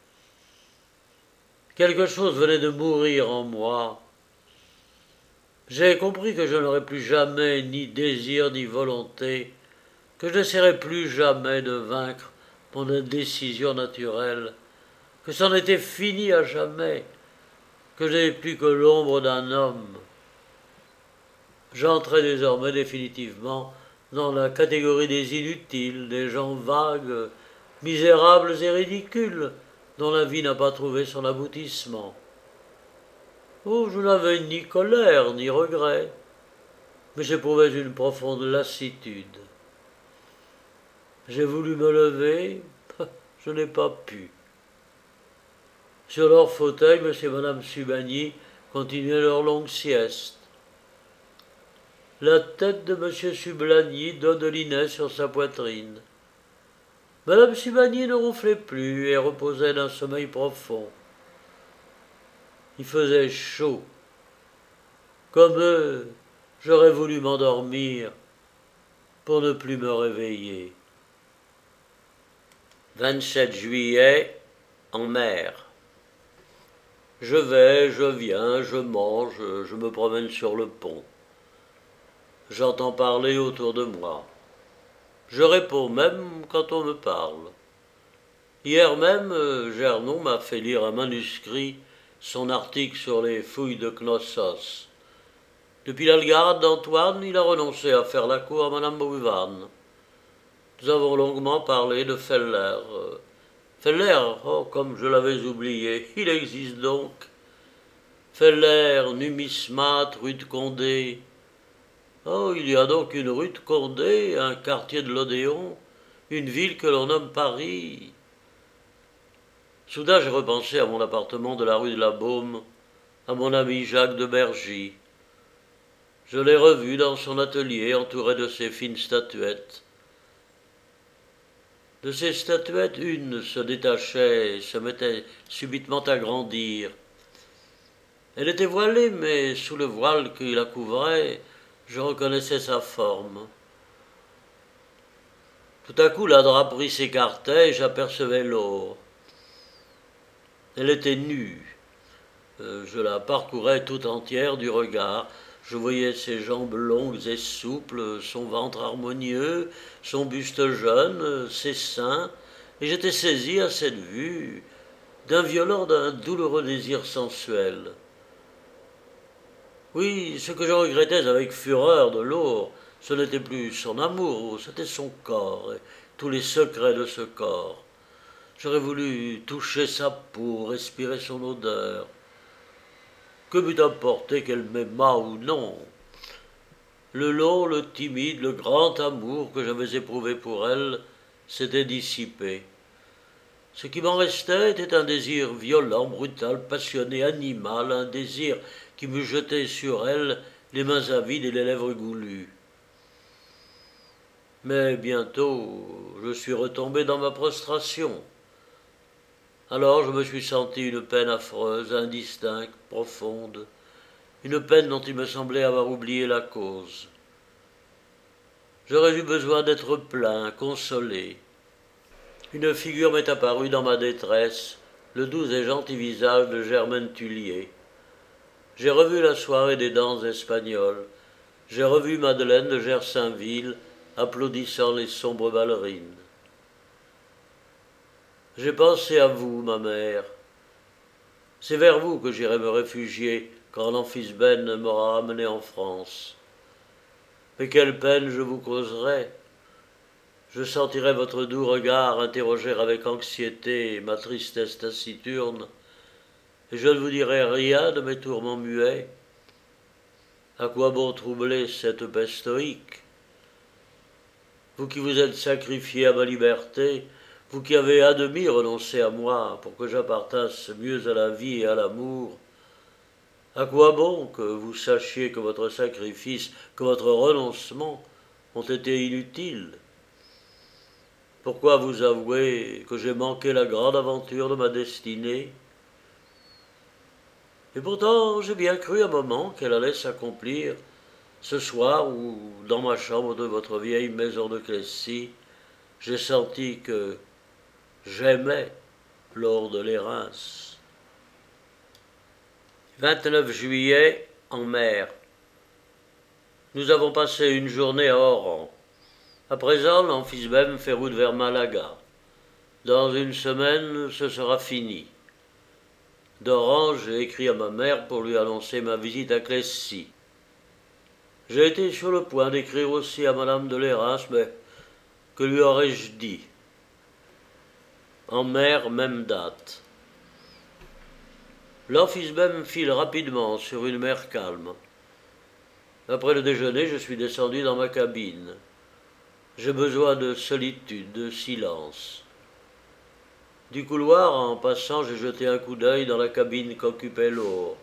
Quelque chose venait de mourir en moi. J'ai compris que je n'aurais plus jamais ni désir ni volonté, que je n'essaierais plus jamais de vaincre mon indécision naturelle, que c'en était fini à jamais, que je n'avais plus que l'ombre d'un homme. J'entrais désormais définitivement dans la catégorie des inutiles, des gens vagues, misérables et ridicules, dont la vie n'a pas trouvé son aboutissement. Oh, je n'avais ni colère ni regret, mais j'éprouvais une profonde lassitude. J'ai voulu me lever, je n'ai pas pu. Sur leur fauteuil, M. et Mme Subagny continuaient leur longue sieste. La tête de M. Subagny dodelinait sur sa poitrine. Mme Subagny ne ronflait plus et reposait d'un sommeil profond. Il faisait chaud. Comme eux, j'aurais voulu m'endormir pour ne plus me réveiller. vingt-sept juillet, en mer. Je vais, je viens, je mange, je me promène sur le pont. J'entends parler autour de moi. Je réponds même quand on me parle. Hier même, Gernon m'a fait lire un manuscrit, son article sur les fouilles de Knossos. Depuis l'Algarade d'Antoine, il a renoncé à faire la cour à Madame Bouvan. Nous avons longuement parlé de Feller. Feller, oh, comme je l'avais oublié, il existe donc. Feller, numismate, rue de Condé. Oh, il y a donc une rue de Condé, un quartier de l'Odéon, une ville que l'on nomme Paris. Soudain, j'ai repensé à mon appartement de la rue de la Baume, à mon ami Jacques de Bergy. Je l'ai revu dans son atelier, entouré de ses fines statuettes. De ces statuettes, une se détachait et se mettait subitement à grandir. Elle était voilée, mais sous le voile qui la couvrait, je reconnaissais sa forme. Tout à coup, la draperie s'écartait et j'apercevais l'or. Elle était nue. Euh, je la parcourais tout entière du regard. Je voyais ses jambes longues et souples, son ventre harmonieux, son buste jeune, ses seins, et j'étais saisi à cette vue d'un violent, d'un douloureux désir sensuel. Oui, ce que je regrettais avec fureur de l'or, ce n'était plus son amour, c'était son corps et tous les secrets de ce corps. J'aurais voulu toucher sa peau, respirer son odeur. Que m'eût importé qu'elle m'aimât ou non? Le long, le timide, le grand amour que j'avais éprouvé pour elle s'était dissipé. Ce qui m'en restait était un désir violent, brutal, passionné, animal, un désir qui me jetait sur elle les mains avides et les lèvres goulues. Mais bientôt, je suis retombé dans ma prostration. Alors je me suis senti une peine affreuse, indistincte, profonde, une peine dont il me semblait avoir oublié la cause. J'aurais eu besoin d'être plaint, consolé. Une figure m'est apparue dans ma détresse, le doux et gentil visage de Germaine Tullier. J'ai revu la soirée des danses espagnoles, j'ai revu Madeleine de Gersainville applaudissant les sombres ballerines. J'ai pensé à vous, ma mère. C'est vers vous que j'irai me réfugier quand l'Amphisbène m'aura amené en France. Mais quelle peine je vous causerai. Je sentirai votre doux regard interroger avec anxiété ma tristesse taciturne, et je ne vous dirai rien de mes tourments muets. À quoi bon troubler cette paix stoïque? Vous qui vous êtes sacrifié à ma liberté, vous qui avez à demi renoncé à moi pour que j'appartisse mieux à la vie et à l'amour, À quoi bon que vous sachiez que votre sacrifice, que votre renoncement ont été inutiles? Pourquoi vous avouer que j'ai manqué la grande aventure de ma destinée? Et pourtant, j'ai bien cru un moment qu'elle allait s'accomplir ce soir où, dans ma chambre de votre vieille maison de Clécy, j'ai senti que j'aimais Lord de Lérins. vingt-neuf juillet, en mer. Nous avons passé une journée à Oran. À présent, l'Amphisbème fait route vers Malaga. Dans une semaine, ce sera fini. D'Oran, j'ai écrit à ma mère pour lui annoncer ma visite à Clécy. J'ai été sur le point d'écrire aussi à madame de Lérins, mais que lui aurais-je dit? En mer, même date. L'Amphisbème file rapidement sur une mer calme. Après le déjeuner, je suis descendu dans ma cabine. J'ai besoin de solitude, de silence. Du couloir, en passant, j'ai jeté un coup d'œil dans la cabine qu'occupait l'eau.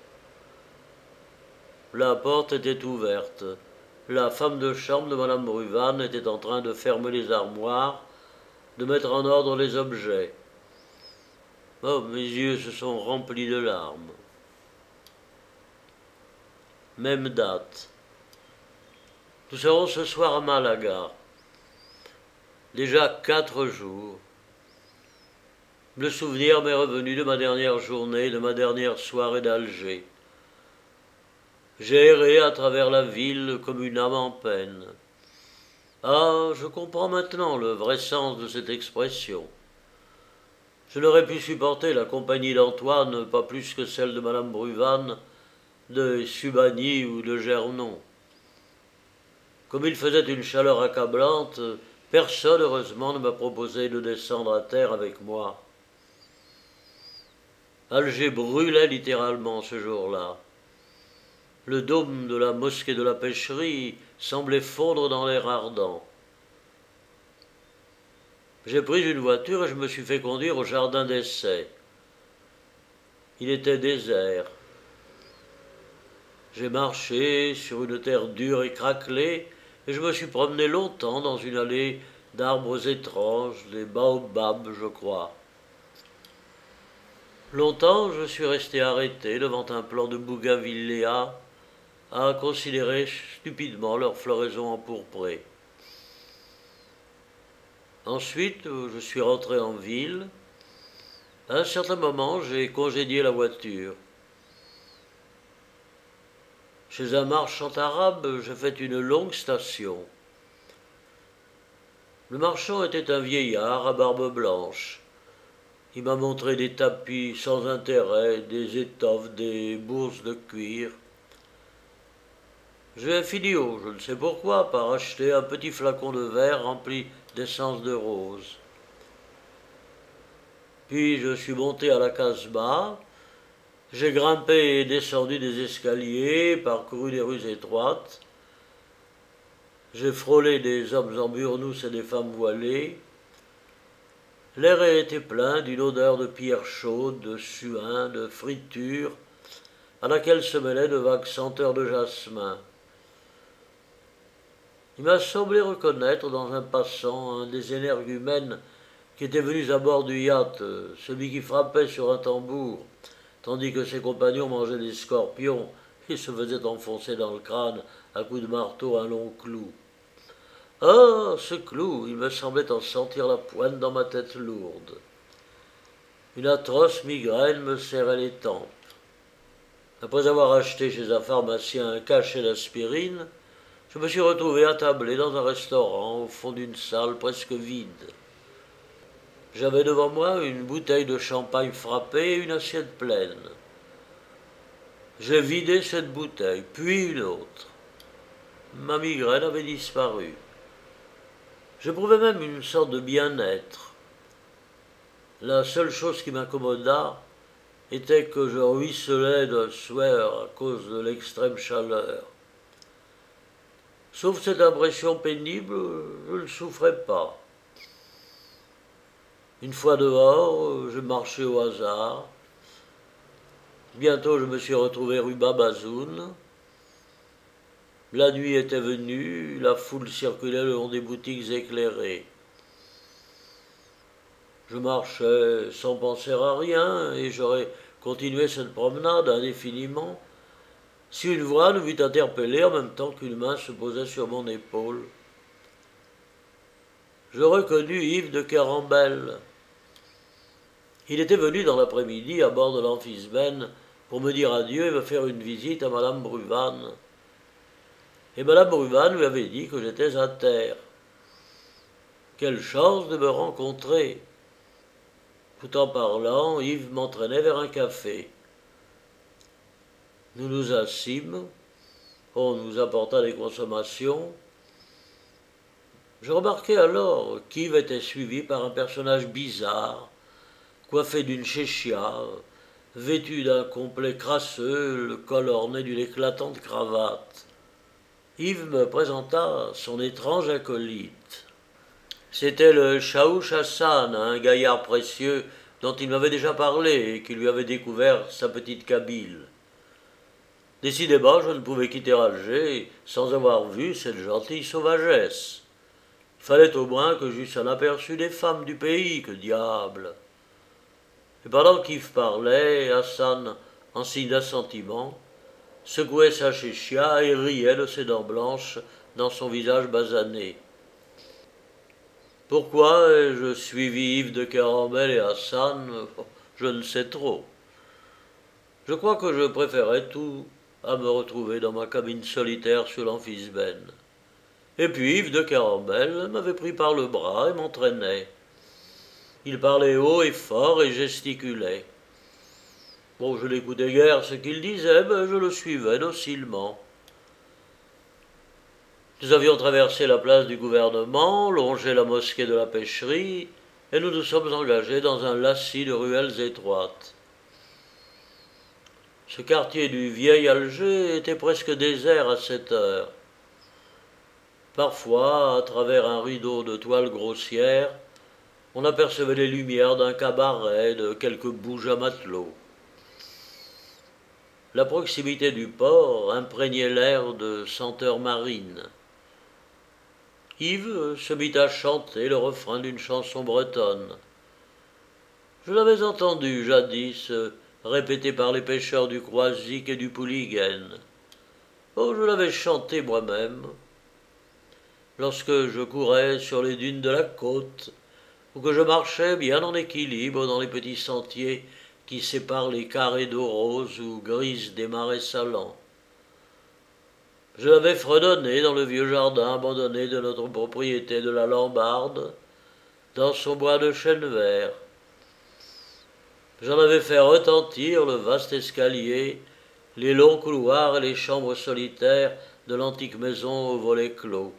La porte était ouverte. La femme de chambre de madame Bruvan était en train de fermer les armoires, de mettre en ordre les objets. Oh, mes yeux se sont remplis de larmes. Même date. Nous serons ce soir à Malaga. Déjà quatre jours. Le souvenir m'est revenu de ma dernière journée, de ma dernière soirée d'Alger. J'ai erré à travers la ville comme une âme en peine. Ah, je comprends maintenant le vrai sens de cette expression. Je n'aurais pu supporter la compagnie d'Antoine, pas plus que celle de madame Bruvan, de Subagny ou de Gernon. Comme il faisait une chaleur accablante, personne, heureusement, ne m'a proposé de descendre à terre avec moi. Alger brûlait littéralement ce jour-là. Le dôme de la mosquée de la pêcherie semblait fondre dans l'air ardent. J'ai pris une voiture et je me suis fait conduire au jardin d'essai. Il était désert. J'ai marché sur une terre dure et craquelée et je me suis promené longtemps dans une allée d'arbres étranges, des baobabs, je crois. Longtemps, je suis resté arrêté devant un plan de bougainvilléas à considérer stupidement leur floraison empourprée. Ensuite, je suis rentré en ville. À un certain moment, j'ai congédié la voiture. Chez un marchand arabe, j'ai fait une longue station. Le marchand était un vieillard à barbe blanche. Il m'a montré des tapis sans intérêt, des étoffes, des bourses de cuir. J'ai fini, oh, je ne sais pourquoi, par acheter un petit flacon de verre rempli d'essence de rose. Puis je suis monté à la Casbah, j'ai grimpé et descendu des escaliers, parcouru des rues étroites, j'ai frôlé des hommes en burnous et des femmes voilées. L'air était plein d'une odeur de pierre chaude, de suin, de friture, à laquelle se mêlaient de vagues senteurs de jasmin. Il m'a semblé reconnaître dans un passant un des énergumènes qui étaient venus à bord du yacht, celui qui frappait sur un tambour, tandis que ses compagnons mangeaient des scorpions et se faisaient enfoncer dans le crâne à coups de marteau un long clou. Ah, ce clou, il me semblait en sentir la pointe dans ma tête lourde. Une atroce migraine me serrait les tempes. Après avoir acheté chez un pharmacien un cachet d'aspirine, je me suis retrouvé attablé dans un restaurant au fond d'une salle presque vide. J'avais devant moi une bouteille de champagne frappée et une assiette pleine. J'ai vidé cette bouteille, puis une autre. Ma migraine avait disparu. J'éprouvais même une sorte de bien-être. La seule chose qui m'accommoda était que je ruisselais de sueur à cause de l'extrême chaleur. Sauf cette impression pénible, je ne souffrais pas. Une fois dehors, je marchais au hasard. Bientôt je me suis retrouvé rue Babazoun. La nuit était venue, la foule circulait le long des boutiques éclairées. Je marchais sans penser à rien et j'aurais continué cette promenade indéfiniment si une voix ne m'eût interpellé en même temps qu'une main se posait sur mon épaule. Je reconnus Yves de Kerambel. Il était venu dans l'après-midi à bord de l'Amphisbène pour me dire adieu et me faire une visite à Madame Bruvan. Et Madame Bruvan lui avait dit que j'étais à terre. Quelle chance de me rencontrer! Tout en parlant, Yves m'entraînait vers un café. Nous nous assîmes, on nous apporta des consommations. Je remarquai alors qu'Yves était suivi par un personnage bizarre, coiffé d'une chéchia, vêtu d'un complet crasseux, le col orné d'une éclatante cravate. Yves me présenta son étrange acolyte. C'était le Chaouch Hassan, un gaillard précieux dont il m'avait déjà parlé et qui lui avait découvert sa petite Kabyle. Décidément, je ne pouvais quitter Alger sans avoir vu cette gentille sauvagesse. Il fallait au moins que j'eusse un aperçu des femmes du pays, que diable! Et pendant qu'Yves parlait, Hassan, en signe d'assentiment, secouait sa chéchia et riait de ses dents blanches dans son visage basané. Pourquoi ai-je suivi Yves de Kerambel et Hassan? Je ne sais trop. Je crois que je préférais tout à me retrouver dans ma cabine solitaire sur l'Amphisbène. Et puis Yves de Kerambel m'avait pris par le bras et m'entraînait. Il parlait haut et fort et gesticulait. Bon, je n'écoutais guère ce qu'il disait, mais je le suivais docilement. Nous avions traversé la place du gouvernement, longé la mosquée de la pêcherie, et nous nous sommes engagés dans un lacis de ruelles étroites. Ce quartier du vieil Alger était presque désert à cette heure. Parfois, à travers un rideau de toile grossière, on apercevait les lumières d'un cabaret, de quelques bouges à matelot. La proximité du port imprégnait l'air de senteurs marines. Yves se mit à chanter le refrain d'une chanson bretonne. Je l'avais entendu jadis répété par les pêcheurs du Croisic et du Pouliguen. Oh, je l'avais chanté moi-même, lorsque je courais sur les dunes de la côte, ou que je marchais bien en équilibre dans les petits sentiers qui séparent les carrés d'eau rose ou grise des marais salants. Je l'avais fredonné dans le vieux jardin abandonné de notre propriété de la Lambarde, dans son bois de chêne vert. J'en avais fait retentir le vaste escalier, les longs couloirs et les chambres solitaires de l'antique maison aux volets clos.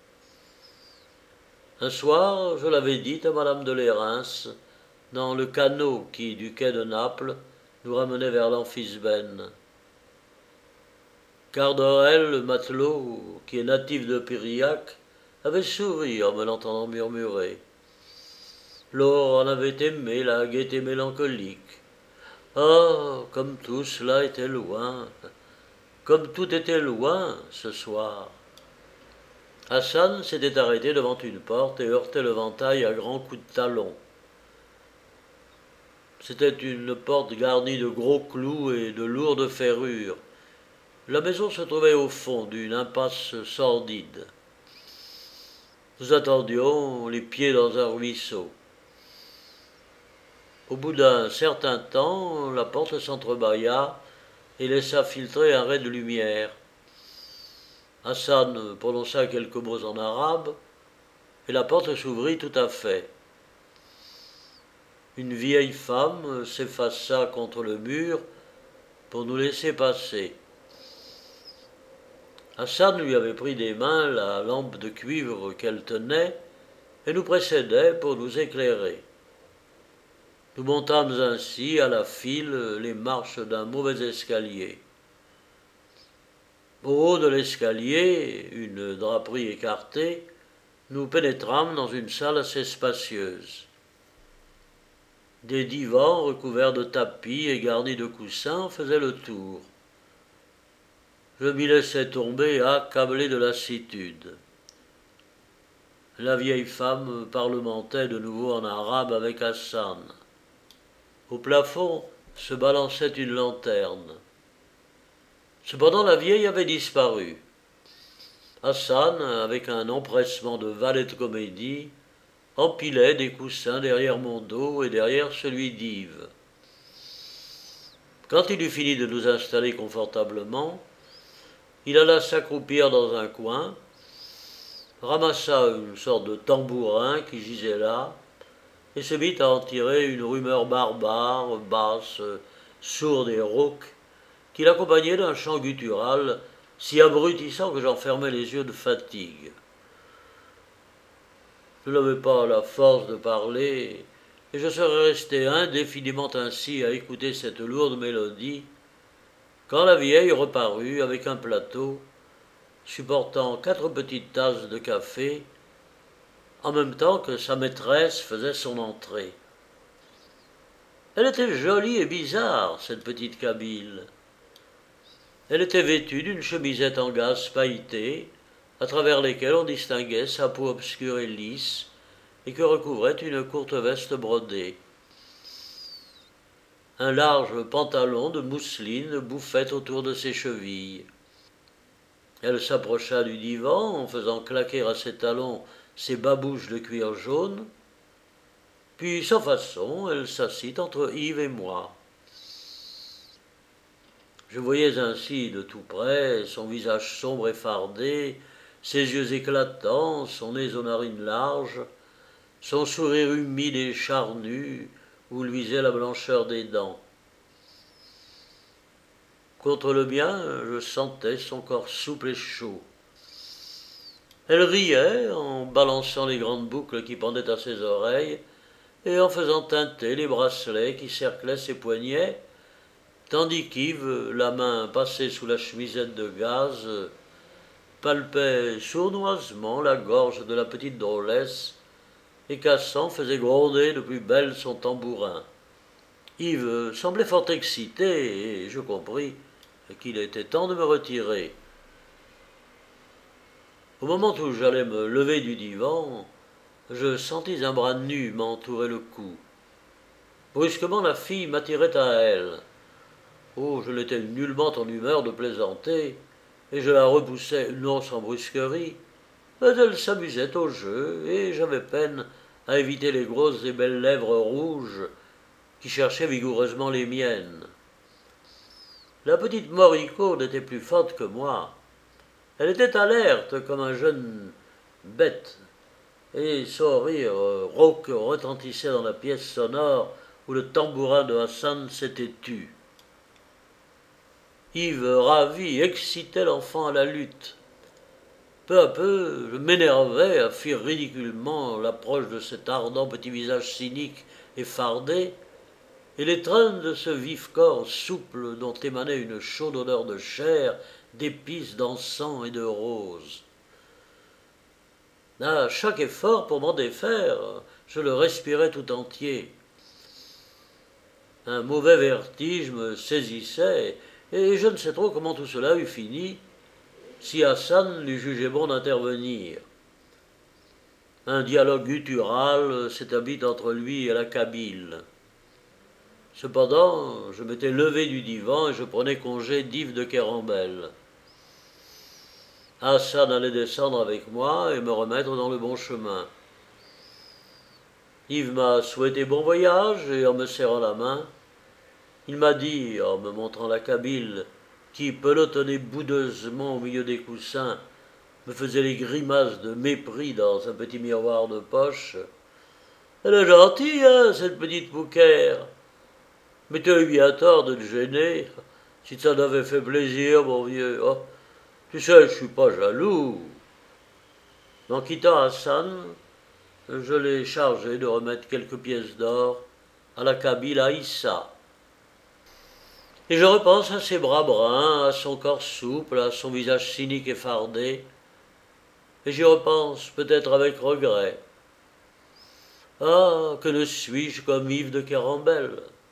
Un soir, je l'avais dit à Madame de Lérins, dans le canot qui, du quai de Naples, nous ramenait vers l'Amphisbène. Cardorel, le matelot, qui est natif de Piriac, avait souri en me l'entendant murmurer. L'or en avait aimé la gaieté mélancolique. Oh, comme tout cela était loin, comme tout était loin ce soir. Hassan s'était arrêté devant une porte et heurtait le ventail à grands coups de talon. C'était une porte garnie de gros clous et de lourdes ferrures. La maison se trouvait au fond d'une impasse sordide. Nous attendions les pieds dans un ruisseau. Au bout d'un certain temps, la porte s'entrebâilla et laissa filtrer un ray de lumière. Hassan prononça quelques mots en arabe et la porte s'ouvrit tout à fait. Une vieille femme s'effaça contre le mur pour nous laisser passer. Hassan lui avait pris des mains la lampe de cuivre qu'elle tenait et nous précédait pour nous éclairer. Nous montâmes ainsi à la file les marches d'un mauvais escalier. Au haut de l'escalier, une draperie écartée, nous pénétrâmes dans une salle assez spacieuse. Des divans recouverts de tapis et garnis de coussins faisaient le tour. Je m'y laissais tomber, accablé de lassitude. La vieille femme parlementait de nouveau en arabe avec Hassan. Au plafond se balançait une lanterne. Cependant la vieille avait disparu. Hassan, avec un empressement de valet de comédie, empilait des coussins derrière mon dos et derrière celui d'Yves. Quand il eut fini de nous installer confortablement, il alla s'accroupir dans un coin, ramassa une sorte de tambourin qui gisait là, et se mit à en tirer une rumeur barbare, basse, sourde et rauque, qui l'accompagnait d'un chant guttural si abrutissant que j'en fermais les yeux de fatigue. Je n'avais pas la force de parler, et je serais resté indéfiniment ainsi à écouter cette lourde mélodie, quand la vieille reparut avec un plateau, supportant quatre petites tasses de café, en même temps que sa maîtresse faisait son entrée. Elle était jolie et bizarre, cette petite Kabyle. Elle était vêtue d'une chemisette en gaze pailletée, à travers lesquelles on distinguait sa peau obscure et lisse, et que recouvrait une courte veste brodée. Un large pantalon de mousseline bouffait autour de ses chevilles. Elle s'approcha du divan en faisant claquer à ses talons ses babouches de cuir jaune, puis sans façon, elle s'assit entre Yves et moi. Je voyais ainsi de tout près son visage sombre et fardé, ses yeux éclatants, son nez aux narines larges, son sourire humide et charnu où luisait la blancheur des dents. Contre le mien, je sentais son corps souple et chaud. Elle riait en balançant les grandes boucles qui pendaient à ses oreilles et en faisant tinter les bracelets qui cerclaient ses poignets, tandis qu'Yves, la main passée sous la chemisette de gaze, palpait sournoisement la gorge de la petite drôlesse et qu'Hassan faisait gronder de plus belle son tambourin. Yves semblait fort excité et je compris qu'il était temps de me retirer. Au moment où j'allais me lever du divan, je sentis un bras nu m'entourer le cou. Brusquement, la fille m'attirait à elle. Oh, je n'étais nullement en humeur de plaisanter, et je la repoussai non sans brusquerie, mais elle s'amusait au jeu, et j'avais peine à éviter les grosses et belles lèvres rouges qui cherchaient vigoureusement les miennes. La petite Morico n'était plus forte que moi. Elle était alerte comme un jeune bête, et son rire rauque retentissait dans la pièce sonore où le tambourin de Hassan s'était tu. Yves, ravi, excitait l'enfant à la lutte. Peu à peu, je m'énervais à fuir ridiculement l'approche de cet ardent petit visage cynique et fardé, et l'étreinte de ce vif corps souple dont émanait une chaude odeur de chair, d'épices, d'encens et de roses. À chaque effort pour m'en défaire, je le respirais tout entier. Un mauvais vertige me saisissait, et je ne sais trop comment tout cela eût fini, si Hassan l'eût jugé bon d'intervenir. Un dialogue guttural s'établit entre lui et la Kabyle. Cependant, je m'étais levé du divan et je prenais congé d'Yves de Kerambel. Hassan allait descendre avec moi et me remettre dans le bon chemin. Yves m'a souhaité bon voyage et en me serrant la main, il m'a dit, en me montrant la Kabyle, qui pelotonnait boudeusement au milieu des coussins, me faisait les grimaces de mépris dans un petit miroir de poche. « Elle est gentille, hein, cette petite Pouquère. Mais tu as eu bien tort de te gêner. Si ça t'avait fait plaisir, mon vieux. Oh, tu sais, je suis pas jaloux. » En quittant Hassan, je l'ai chargé de remettre quelques pièces d'or à la Kabyle Aïssa. Et je repense à ses bras bruns, à son corps souple, à son visage cynique et fardé, et j'y repense peut-être avec regret. Ah, que ne suis-je comme Yves de Kerambel.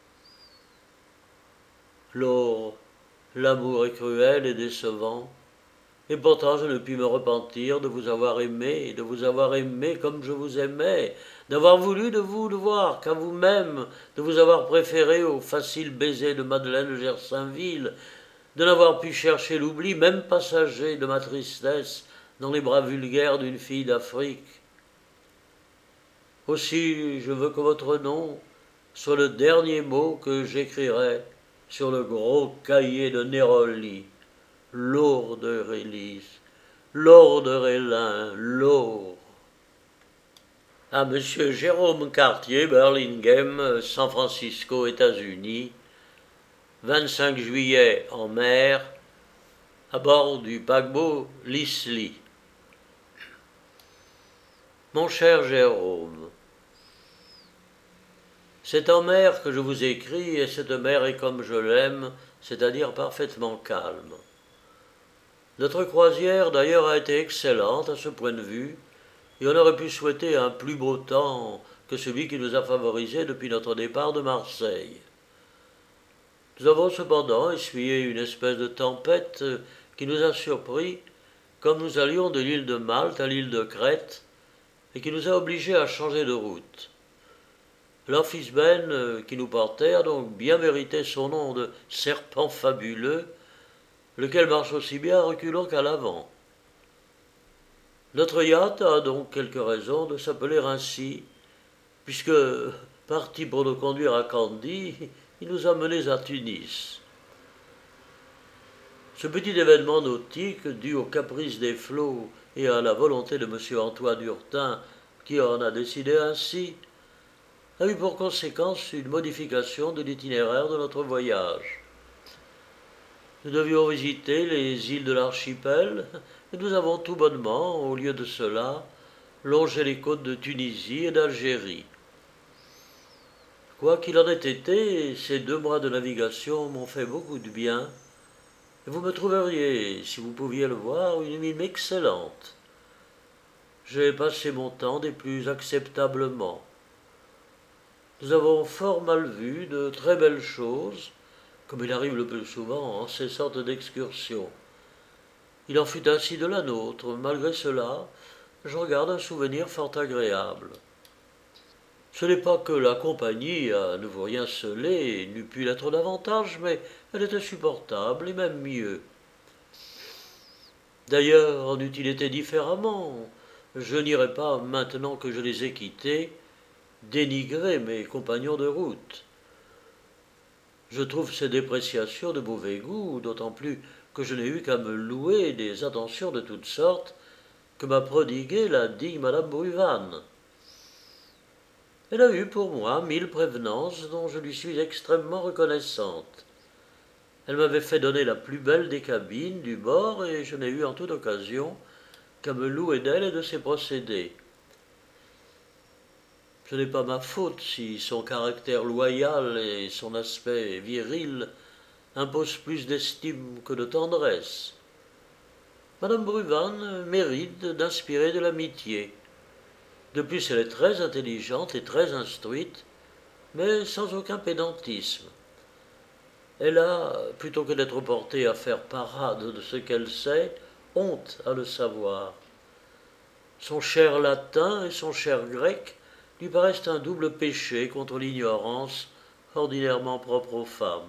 Laure, l'amour est cruel et décevant, et pourtant je ne puis me repentir de vous avoir aimé, de vous avoir aimé comme je vous aimais, d'avoir voulu de vous le voir qu'à vous-même, de vous avoir préféré au facile baiser de Madeleine Gersainville, de n'avoir pu chercher l'oubli, même passager, de ma tristesse dans les bras vulgaires d'une fille d'Afrique. Aussi, je veux que votre nom soit le dernier mot que j'écrirai sur le gros cahier de Néroli. Laure de Rélis, Laure de Rélin, Laure. À Monsieur Jérôme Cartier, Burlingame, San Francisco, États-Unis, vingt-cinq juillet en mer, à bord du paquebot Lisly. Mon cher Jérôme, c'est en mer que je vous écris, et cette mer est comme je l'aime, c'est-à-dire parfaitement calme. Notre croisière d'ailleurs a été excellente à ce point de vue, et on aurait pu souhaiter un plus beau temps que celui qui nous a favorisés depuis notre départ de Marseille. Nous avons cependant essuyé une espèce de tempête qui nous a surpris comme nous allions de l'île de Malte à l'île de Crète, et qui nous a obligés à changer de route. L'Amphisbène qui nous portait a donc bien mérité son nom de serpent fabuleux, lequel marche aussi bien à reculons qu'à l'avant. Notre yacht a donc quelques raisons de s'appeler ainsi, puisque, parti pour nous conduire à Candie, il nous a menés à Tunis. Ce petit événement nautique, dû au caprice des flots et à la volonté de M. Antoine Hurtin, qui en a décidé ainsi, a eu pour conséquence une modification de l'itinéraire de notre voyage. Nous devions visiter les îles de l'archipel, et nous avons tout bonnement, au lieu de cela, longé les côtes de Tunisie et d'Algérie. Quoi qu'il en ait été, ces deux mois de navigation m'ont fait beaucoup de bien, et vous me trouveriez, si vous pouviez le voir, une mine excellente. J'ai passé mon temps des plus acceptablement. Nous avons fort mal vu de très belles choses, comme il arrive le plus souvent en ces sortes d'excursions. Il en fut ainsi de la nôtre. Malgré cela, j'en garde un souvenir fort agréable. Ce n'est pas que la compagnie, à ne vous rien celer, n'eût pu l'être davantage, mais elle était supportable, et même mieux. D'ailleurs, en eût-il été différemment, je n'irai pas, maintenant que je les ai quittés, dénigrer mes compagnons de route. Je trouve ces dépréciations de mauvais goût, d'autant plus que je n'ai eu qu'à me louer des attentions de toutes sortes que m'a prodiguées la digne Madame Bruvanne. Elle a eu pour moi mille prévenances dont je lui suis extrêmement reconnaissante. Elle m'avait fait donner la plus belle des cabines du bord, et je n'ai eu en toute occasion qu'à me louer d'elle et de ses procédés. Ce n'est pas ma faute si son caractère loyal et son aspect viril imposent plus d'estime que de tendresse. Madame Bruvanne mérite d'inspirer de l'amitié. De plus, elle est très intelligente et très instruite, mais sans aucun pédantisme. Elle a, plutôt que d'être portée à faire parade de ce qu'elle sait, honte à le savoir. Son cher latin et son cher grec lui paraissent un double péché contre l'ignorance ordinairement propre aux femmes.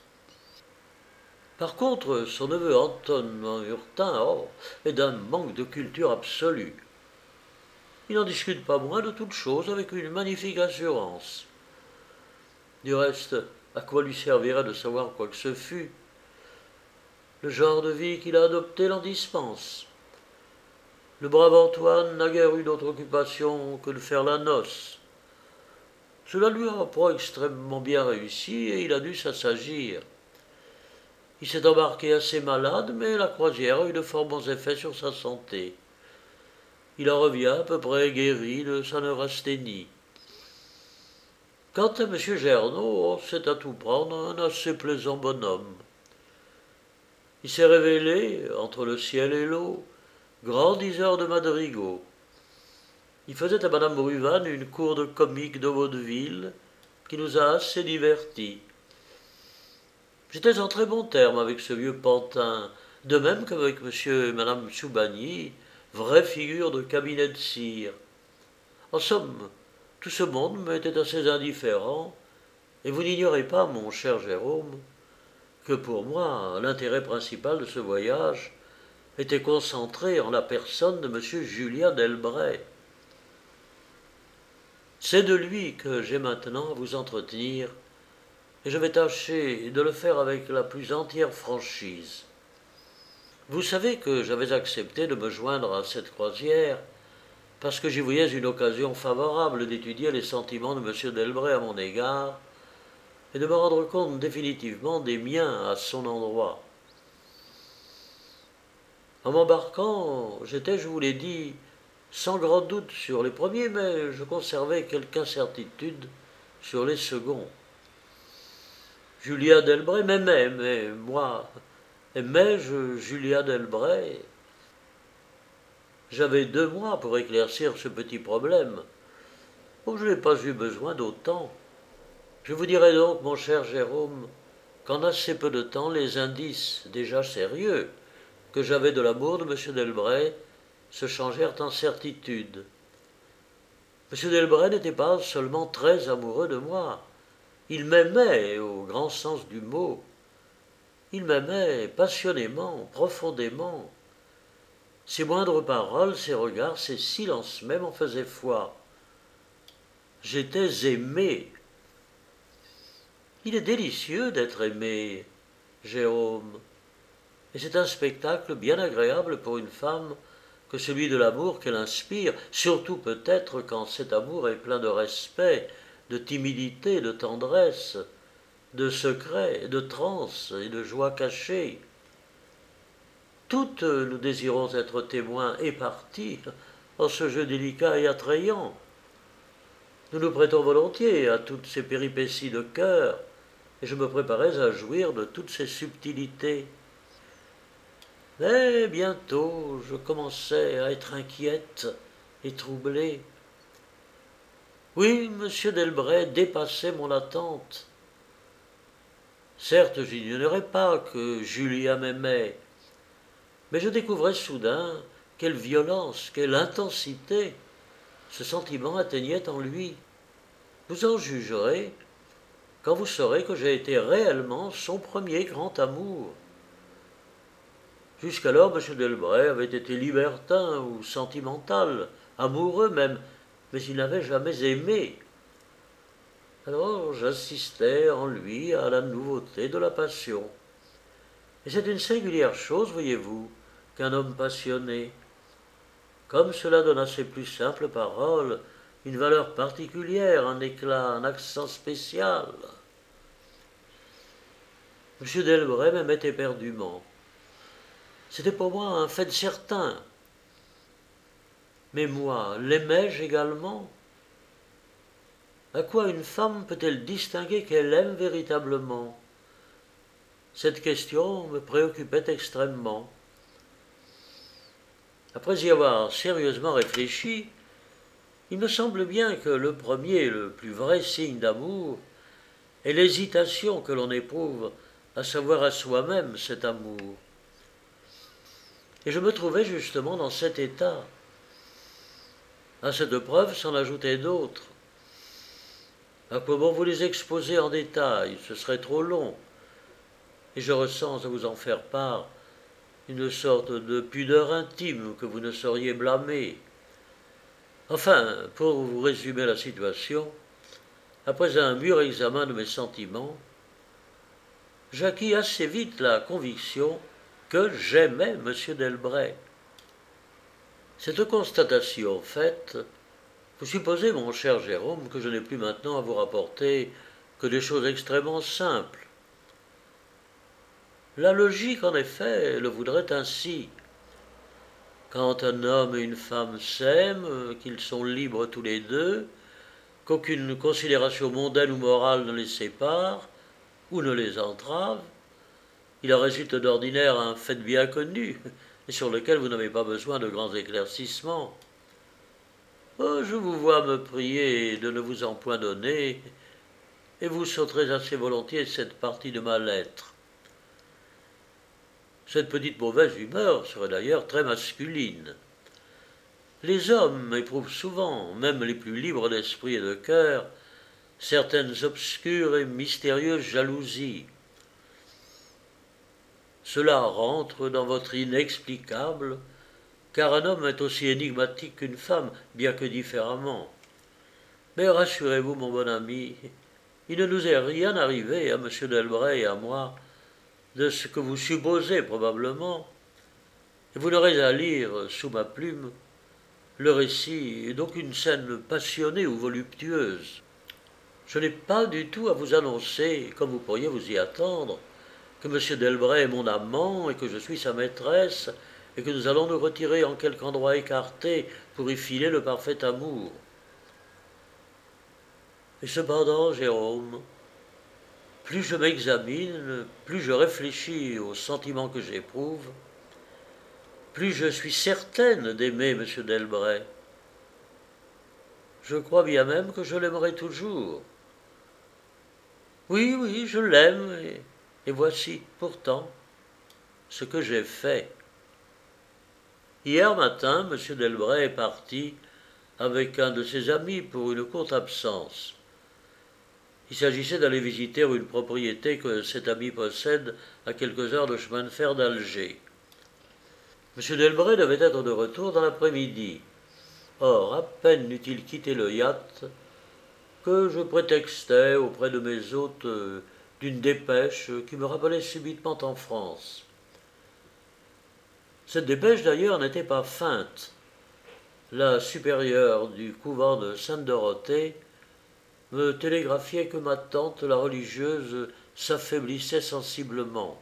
Par contre, son neveu Anton Hurtin oh, est d'un manque de culture absolue. Il n'en discute pas moins de toutes choses avec une magnifique assurance. Du reste, à quoi lui servirait de savoir quoi que ce fût? Le genre de vie qu'il a adopté l'en dispense. Le brave Antoine n'a guère eu d'autre occupation que de faire la noce. Cela lui a pas extrêmement bien réussi et il a dû s'assagir. Il s'est embarqué assez malade, mais la croisière a eu de fort bons effets sur sa santé. Il en revient à peu près guéri de sa neurasthénie. Quant à M. Gernaud, c'est à tout prendre un assez plaisant bonhomme. Il s'est révélé, entre le ciel et l'eau, grand diseur de madrigaux. Il faisait à madame Bruvan une cour de comique de vaudeville qui nous a assez divertis. J'étais en très bon terme avec ce vieux pantin, de même qu'avec monsieur et madame Choubagny, vraie figure de cabinet de cire. En somme, tout ce monde m'était assez indifférent, et vous n'ignorez pas, mon cher Jérôme, que pour moi, l'intérêt principal de ce voyage était concentré en la personne de monsieur Julien Delbret. C'est de lui que j'ai maintenant à vous entretenir, et je vais tâcher de le faire avec la plus entière franchise. Vous savez que j'avais accepté de me joindre à cette croisière parce que j'y voyais une occasion favorable d'étudier les sentiments de M. Delbret à mon égard et de me rendre compte définitivement des miens à son endroit. En m'embarquant, j'étais, je vous l'ai dit, sans grand doute sur les premiers, mais je conservais quelque incertitude sur les seconds. Julien Delbret m'aimait, mais moi, aimais-je Julien Delbret? J'avais deux mois pour éclaircir ce petit problème. Oh, je n'ai pas eu besoin d'autant. Je vous dirai donc, mon cher Jérôme, qu'en assez peu de temps, les indices déjà sérieux que j'avais de l'amour de M. Delbret se changèrent en certitude. M. Delbret n'était pas seulement très amoureux de moi, il m'aimait au grand sens du mot. Il m'aimait passionnément, profondément. Ses moindres paroles, ses regards, ses silences même en faisaient foi. J'étais aimé. Il est délicieux d'être aimé, Jérôme, et c'est un spectacle bien agréable pour une femme que celui de l'amour qu'elle inspire, surtout peut-être quand cet amour est plein de respect, de timidité, de tendresse, de secret, de transe et de joie cachée. Toutes nous désirons être témoins et parties en ce jeu délicat et attrayant. Nous nous prêtons volontiers à toutes ces péripéties de cœur, et je me préparais à jouir de toutes ces subtilités. Mais bientôt, je commençais à être inquiète et troublée. Oui, M. Delbret dépassait mon attente. Certes, j'ignorais pas que Julia m'aimait, mais je découvrais soudain quelle violence, quelle intensité ce sentiment atteignait en lui. Vous en jugerez quand vous saurez que j'ai été réellement son premier grand amour. Jusqu'alors, M. Delbret avait été libertin ou sentimental, amoureux même, mais il n'avait jamais aimé. Alors j'assistais en lui à la nouveauté de la passion. Et c'est une singulière chose, voyez-vous, qu'un homme passionné. Comme cela donne à ses plus simples paroles une valeur particulière, un éclat, un accent spécial. M. Delbret m'aimait éperdument. C'était pour moi un fait certain. Mais moi, l'aimais-je également? À quoi une femme peut-elle distinguer qu'elle aime véritablement? Cette question me préoccupait extrêmement. Après y avoir sérieusement réfléchi, il me semble bien que le premier, le plus vrai signe d'amour est l'hésitation que l'on éprouve à savoir à soi-même cet amour. Et je me trouvais justement dans cet état. À cette preuve s'en ajoutaient d'autres. À quoi bon vous les exposer en détail? Ce serait trop long. Et je ressens à vous en faire part une sorte de pudeur intime que vous ne sauriez blâmer. Enfin, pour vous résumer la situation, après un mûr examen de mes sentiments, j'acquis assez vite la conviction que j'aimais M. Delbret. Cette constatation faite, vous supposez, mon cher Jérôme, que je n'ai plus maintenant à vous rapporter que des choses extrêmement simples. La logique, en effet, le voudrait ainsi. Quand un homme et une femme s'aiment, qu'ils sont libres tous les deux, qu'aucune considération mondaine ou morale ne les sépare ou ne les entrave, il en résulte d'ordinaire un fait bien connu et sur lequel vous n'avez pas besoin de grands éclaircissements. Oh, je vous vois me prier de ne vous en point donner, et vous sauterez assez volontiers cette partie de ma lettre. Cette petite mauvaise humeur serait d'ailleurs très masculine. Les hommes éprouvent souvent, même les plus libres d'esprit et de cœur, certaines obscures et mystérieuses jalousies. Cela rentre dans votre inexplicable, car un homme est aussi énigmatique qu'une femme, bien que différemment. Mais rassurez-vous, mon bon ami, il ne nous est rien arrivé à M. Delbray et à moi de ce que vous supposez probablement, et vous n'aurez à lire sous ma plume le récit d'aucune scène passionnée ou voluptueuse. Je n'ai pas du tout à vous annoncer, comme vous pourriez vous y attendre, que M. Delbray est mon amant et que je suis sa maîtresse, et que nous allons nous retirer en quelque endroit écarté pour y filer le parfait amour. Et cependant, Jérôme, plus je m'examine, plus je réfléchis aux sentiments que j'éprouve, plus je suis certaine d'aimer M. Delbray. Je crois bien même que je l'aimerai toujours. Oui, oui, je l'aime, et, et voici, pourtant, ce que j'ai fait. Hier matin, M. Delbray est parti avec un de ses amis pour une courte absence. Il s'agissait d'aller visiter une propriété que cet ami possède à quelques heures de chemin de fer d'Alger. M. Delbray devait être de retour dans l'après-midi. Or, à peine n'eut-il quitté le yacht que je prétextais auprès de mes hôtes d'une dépêche qui me rappelait subitement en France. Cette dépêche d'ailleurs n'était pas feinte. La supérieure du couvent de Sainte-Dorothée me télégraphiait que ma tante, la religieuse, s'affaiblissait sensiblement.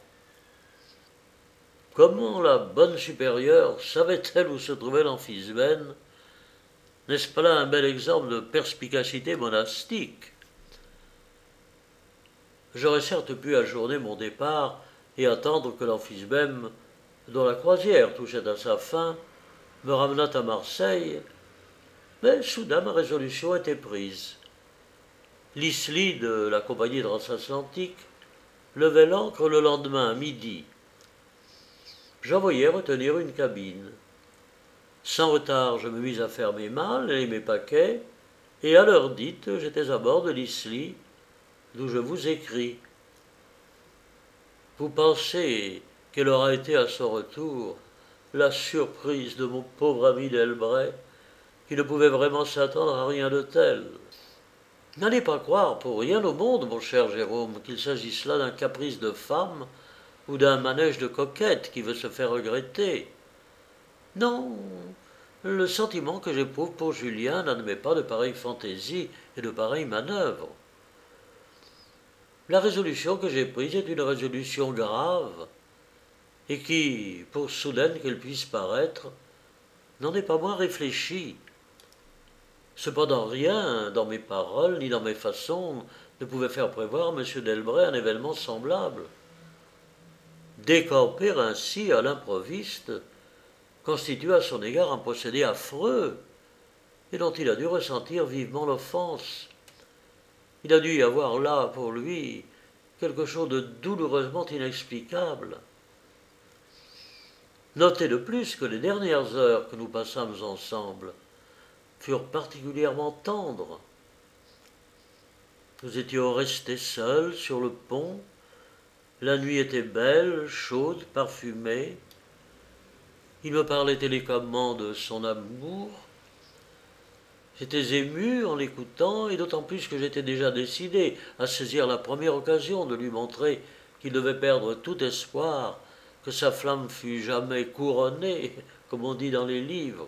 Comment la bonne supérieure savait-elle où se trouvait l'emphysbène? N'est-ce pas là un bel exemple de perspicacité monastique? J'aurais certes pu ajourner mon départ et attendre que l'emphysbème, dont la croisière touchait à sa fin, me ramenât à Marseille, mais soudain ma résolution était prise. L'Isly de la compagnie transatlantique levait l'ancre le lendemain à midi. J'envoyai retenir une cabine. Sans retard, je me mis à faire mes malles et mes paquets, et à l'heure dite, j'étais à bord de l'Isly, d'où je vous écris. Vous pensez quelle aura été à son retour la surprise de mon pauvre ami Delbray, qui ne pouvait vraiment s'attendre à rien de tel. N'allez pas croire pour rien au monde, mon cher Jérôme, qu'il s'agisse là d'un caprice de femme ou d'un manège de coquette qui veut se faire regretter. Non, le sentiment que j'éprouve pour Julien n'admet pas de pareilles fantaisies et de pareilles manœuvres. La résolution que j'ai prise est une résolution grave, et qui, pour soudaine qu'elle puisse paraître, n'en est pas moins réfléchie. Cependant rien, dans mes paroles ni dans mes façons, ne pouvait faire prévoir à M. Delbray un événement semblable. Décamper ainsi à l'improviste constitue à son égard un procédé affreux, et dont il a dû ressentir vivement l'offense. Il a dû y avoir là, pour lui, quelque chose de douloureusement inexplicable. Notez de plus que les dernières heures que nous passâmes ensemble furent particulièrement tendres. Nous étions restés seuls sur le pont. La nuit était belle, chaude, parfumée. Il me parlait télécommement de son amour. J'étais ému en l'écoutant, et d'autant plus que j'étais déjà décidé à saisir la première occasion de lui montrer qu'il devait perdre tout espoir que sa flamme fût jamais couronnée, comme on dit dans les livres.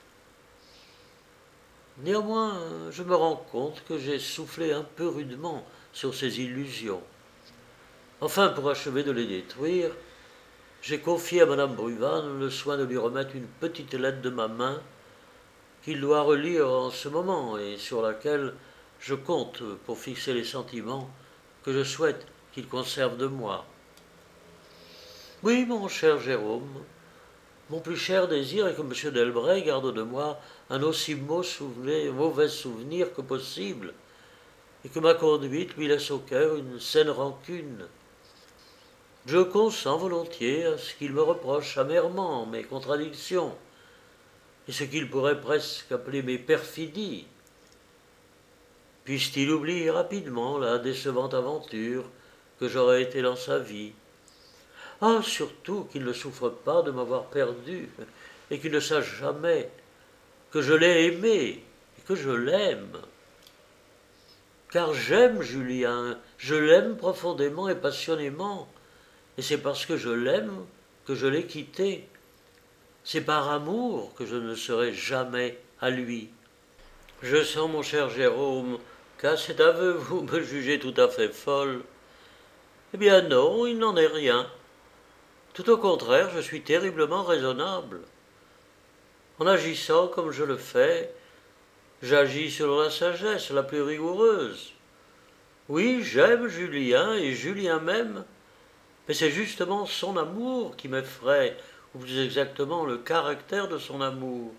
Néanmoins, je me rends compte que j'ai soufflé un peu rudement sur ces illusions. Enfin, pour achever de les détruire, j'ai confié à Madame Bruvan le soin de lui remettre une petite lettre de ma main qu'il doit relire en ce moment et sur laquelle je compte pour fixer les sentiments que je souhaite qu'il conserve de moi. Oui, mon cher Jérôme, Mon plus cher désir est que M. Delbray garde de moi un aussi mauvais souvenir que possible, et que ma conduite lui laisse au cœur une saine rancune. Je consens volontiers à ce qu'il me reproche amèrement mes contradictions, et ce qu'il pourrait presque appeler mes perfidies. Puisse-t-il oublier rapidement la décevante aventure que j'aurais été dans sa vie. Ah, surtout qu'il ne souffre pas de m'avoir perdu, et qu'il ne sache jamais que je l'ai aimé et que je l'aime. Car j'aime Julien, je l'aime profondément et passionnément, et c'est parce que je l'aime que je l'ai quitté. C'est par amour que je ne serai jamais à lui. Je sens, mon cher Jérôme, qu'à cet aveu vous me jugez tout à fait folle. Eh bien non, il n'en est rien. Tout au contraire, je suis terriblement raisonnable. En agissant comme je le fais, j'agis selon la sagesse la plus rigoureuse. Oui, j'aime Julien, et Julien m'aime, mais c'est justement son amour qui m'effraie, ou plus exactement le caractère de son amour.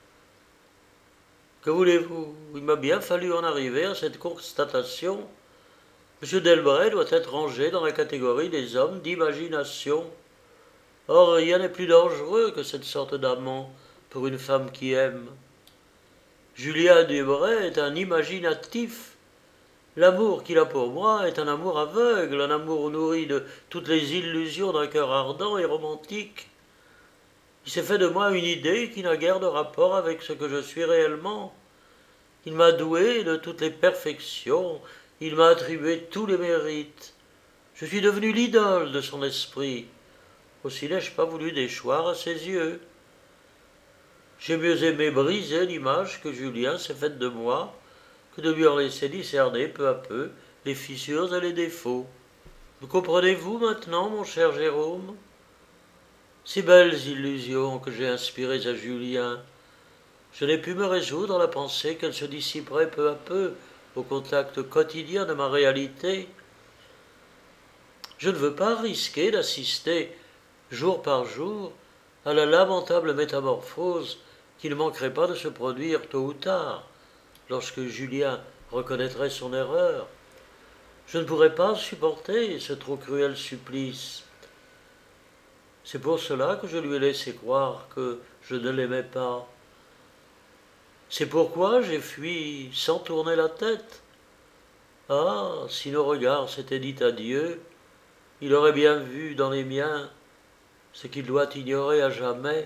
Que voulez-vous? Il m'a bien fallu en arriver à cette constatation. M. Delbray doit être rangé dans la catégorie des hommes d'imagination. Or, rien n'est plus dangereux que cette sorte d'amant pour une femme qui aime. Julien Delbray est un imaginatif. L'amour qu'il a pour moi est un amour aveugle, un amour nourri de toutes les illusions d'un cœur ardent et romantique. Il s'est fait de moi une idée qui n'a guère de rapport avec ce que je suis réellement. Il m'a doué de toutes les perfections, il m'a attribué tous les mérites. Je suis devenu l'idole de son esprit. Aussi n'ai-je pas voulu déchoir à ses yeux. J'ai mieux aimé briser l'image que Julien s'est faite de moi que de lui en laisser discerner peu à peu les fissures et les défauts. Me comprenez-vous maintenant, mon cher Jérôme? Ces belles illusions que j'ai inspirées à Julien, je n'ai pu me résoudre à la pensée qu'elles se dissiperaient peu à peu au contact quotidien de ma réalité. Je ne veux pas risquer d'assister, jour par jour, à la lamentable métamorphose qui ne manquerait pas de se produire tôt ou tard, lorsque Julien reconnaîtrait son erreur. Je ne pourrais pas supporter ce trop cruel supplice. C'est pour cela que je lui ai laissé croire que je ne l'aimais pas. C'est pourquoi j'ai fui sans tourner la tête. Ah, si nos regards s'étaient dit adieu, il aurait bien vu dans les miens ce qu'il doit ignorer à jamais.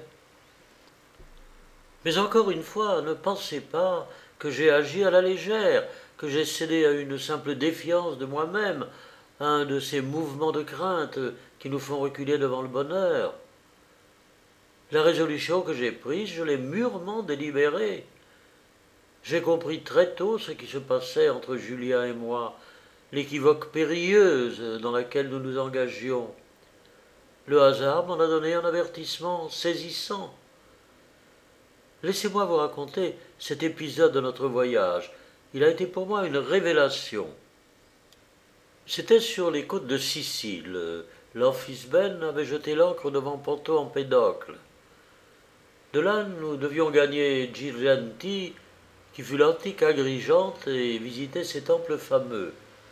Mais encore une fois, ne pensez pas que j'ai agi à la légère, que j'ai cédé à une simple défiance de moi-même, à un de ces mouvements de crainte qui nous font reculer devant le bonheur. La résolution que j'ai prise, je l'ai mûrement délibérée. J'ai compris très tôt ce qui se passait entre Julien et moi, l'équivoque périlleuse dans laquelle nous nous engagions. Le hasard m'en a donné un avertissement saisissant. Laissez-moi vous raconter cet épisode de notre voyage. Il a été pour moi une révélation. C'était sur les côtes de Sicile. L'Amphisbène avait jeté l'ancre devant Ponto Empédocle. De là, nous devions gagner Girgenti, qui fut l'antique Agrigente, et visiter ses temples fameux.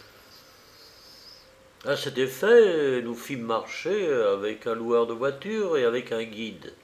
À cet effet, nous fîmes marcher avec un loueur de voitures et avec un guide.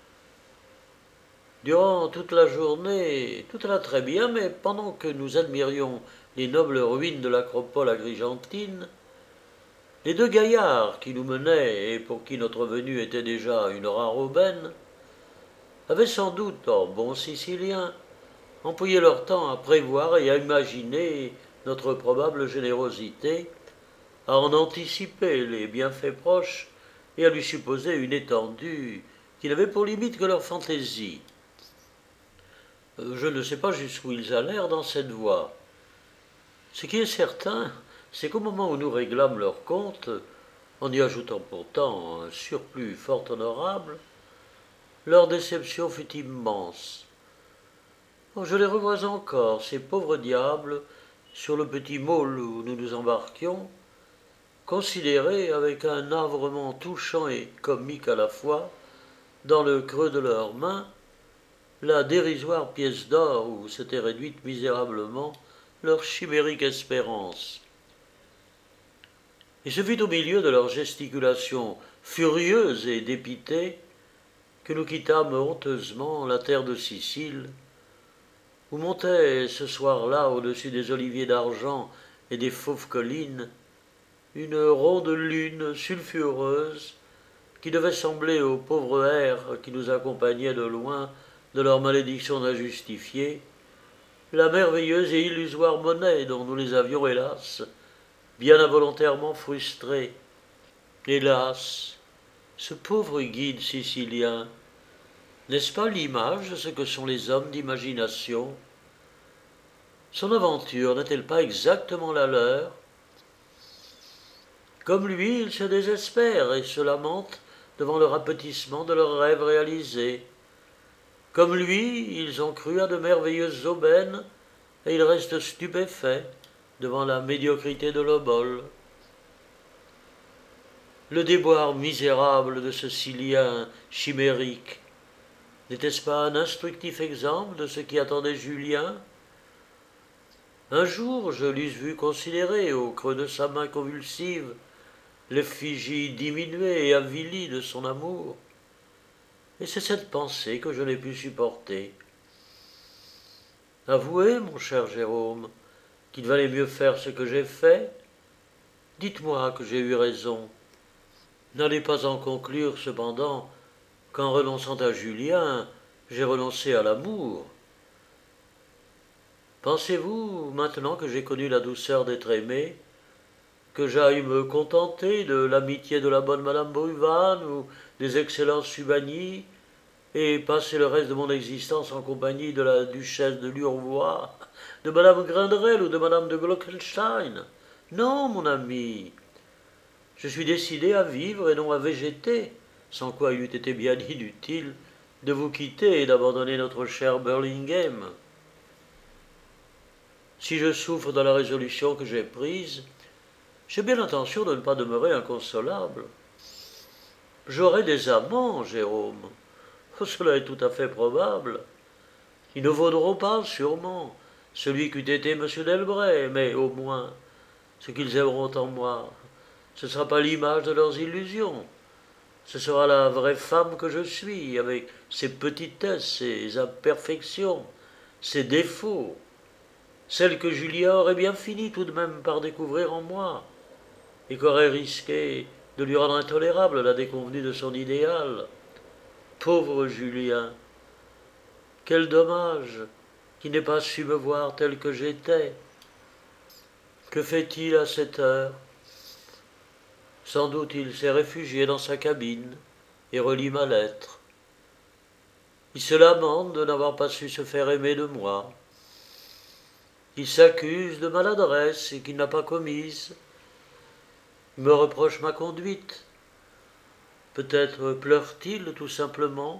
Durant toute la journée, tout alla très bien, mais pendant que nous admirions les nobles ruines de l'acropole agrigentine, les deux gaillards qui nous menaient et pour qui notre venue était déjà une rare aubaine, avaient sans doute, en bons Siciliens, employé leur temps à prévoir et à imaginer notre probable générosité, à en anticiper les bienfaits proches et à lui supposer une étendue qui n'avait pour limite que leur fantaisie. Je ne sais pas jusqu'où ils allèrent dans cette voie. Ce qui est certain, c'est qu'au moment où nous réglâmes leur compte, en y ajoutant pourtant un surplus fort honorable, leur déception fut immense. Je les revois encore, ces pauvres diables, sur le petit môle où nous nous embarquions, considérés avec un navrement touchant et comique à la fois dans le creux de leurs mains, la dérisoire pièce d'or où s'était réduite misérablement leur chimérique espérance. Et ce fut au milieu de leurs gesticulations furieuses et dépitées que nous quittâmes honteusement la terre de Sicile, où montait ce soir-là, au-dessus des oliviers d'argent et des fauves collines, une ronde lune sulfureuse qui devait sembler aux pauvres airs qui nous accompagnaient de loin de leurs malédictions injustifiées, la merveilleuse et illusoire monnaie dont nous les avions, hélas, bien involontairement frustrés. Hélas, ce pauvre guide sicilien, n'est-ce pas l'image de ce que sont les hommes d'imagination? Son aventure n'est-elle pas exactement la leur? Comme lui, ils se désespèrent et se lamentent devant le rapetissement de leurs rêves réalisés. Comme lui, ils ont cru à de merveilleuses aubaines et ils restent stupéfaits devant la médiocrité de l'obole. Le déboire misérable de ce Silien chimérique, n'était-ce pas un instructif exemple de ce qui attendait Julien? Un jour, je l'eusse vu considérer, au creux de sa main convulsive, l'effigie diminuée et avilie de son amour, et c'est cette pensée que je n'ai pu supporter. Avouez, mon cher Jérôme, qu'il valait mieux faire ce que j'ai fait. Dites-moi que j'ai eu raison. N'allez pas en conclure, cependant, qu'en renonçant à Julien, j'ai renoncé à l'amour. Pensez-vous, maintenant que j'ai connu la douceur d'être aimé, que j'aille me contenter de l'amitié de la bonne Madame Bruvan ou des excellences Subagny, et passer le reste de mon existence en compagnie de la duchesse de Lurvois, de Madame Grindrel ou de Madame de Glockenstein? Non, mon ami, je suis décidé à vivre et non à végéter, sans quoi il eût été bien inutile de vous quitter et d'abandonner notre cher Burlingame. Si je souffre de la résolution que j'ai prise, j'ai bien l'intention de ne pas demeurer inconsolable. J'aurai des amants, Jérôme. Cela est tout à fait probable. Ils ne vaudront pas, sûrement, celui qu'eût été M. Delbray, mais au moins, ce qu'ils aimeront en moi, ce ne sera pas l'image de leurs illusions. Ce sera la vraie femme que je suis, avec ses petitesses, ses imperfections, ses défauts, celle que Julien aurait bien fini tout de même par découvrir en moi, et qu'aurait risqué de lui rendre intolérable la déconvenue de son idéal. Pauvre Julien, quel dommage qu'il n'ait pas su me voir tel que j'étais. Que fait-il à cette heure? Sans doute il s'est réfugié dans sa cabine et relit ma lettre. Il se lamente de n'avoir pas su se faire aimer de moi. Il s'accuse de maladresse et qu'il n'a pas commise. Il me reproche ma conduite. Peut-être pleure-t-il tout simplement.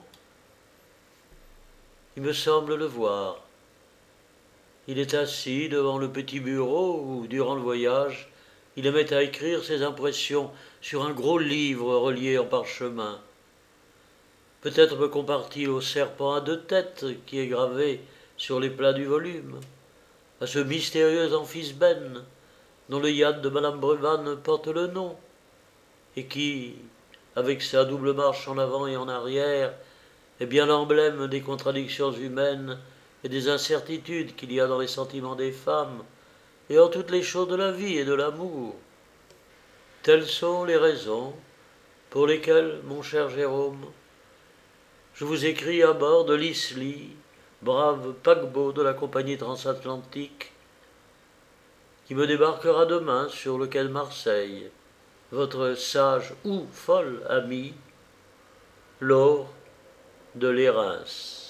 Il me semble le voir. Il est assis devant le petit bureau où, durant le voyage, il aimait à écrire ses impressions sur un gros livre relié en parchemin. Peut-être me compare-t-il au serpent à deux têtes qui est gravé sur les plats du volume, à ce mystérieux amphisbène dont le yacht de Madame Bruvan porte le nom, et qui, avec sa double marche en avant et en arrière, est bien l'emblème des contradictions humaines et des incertitudes qu'il y a dans les sentiments des femmes et en toutes les choses de la vie et de l'amour. Telles sont les raisons pour lesquelles, mon cher Jérôme, je vous écris à bord de l'Isly, brave paquebot de la compagnie transatlantique, qui me débarquera demain sur le quai de Marseille, votre sage ou folle amie, Laure de Lérins.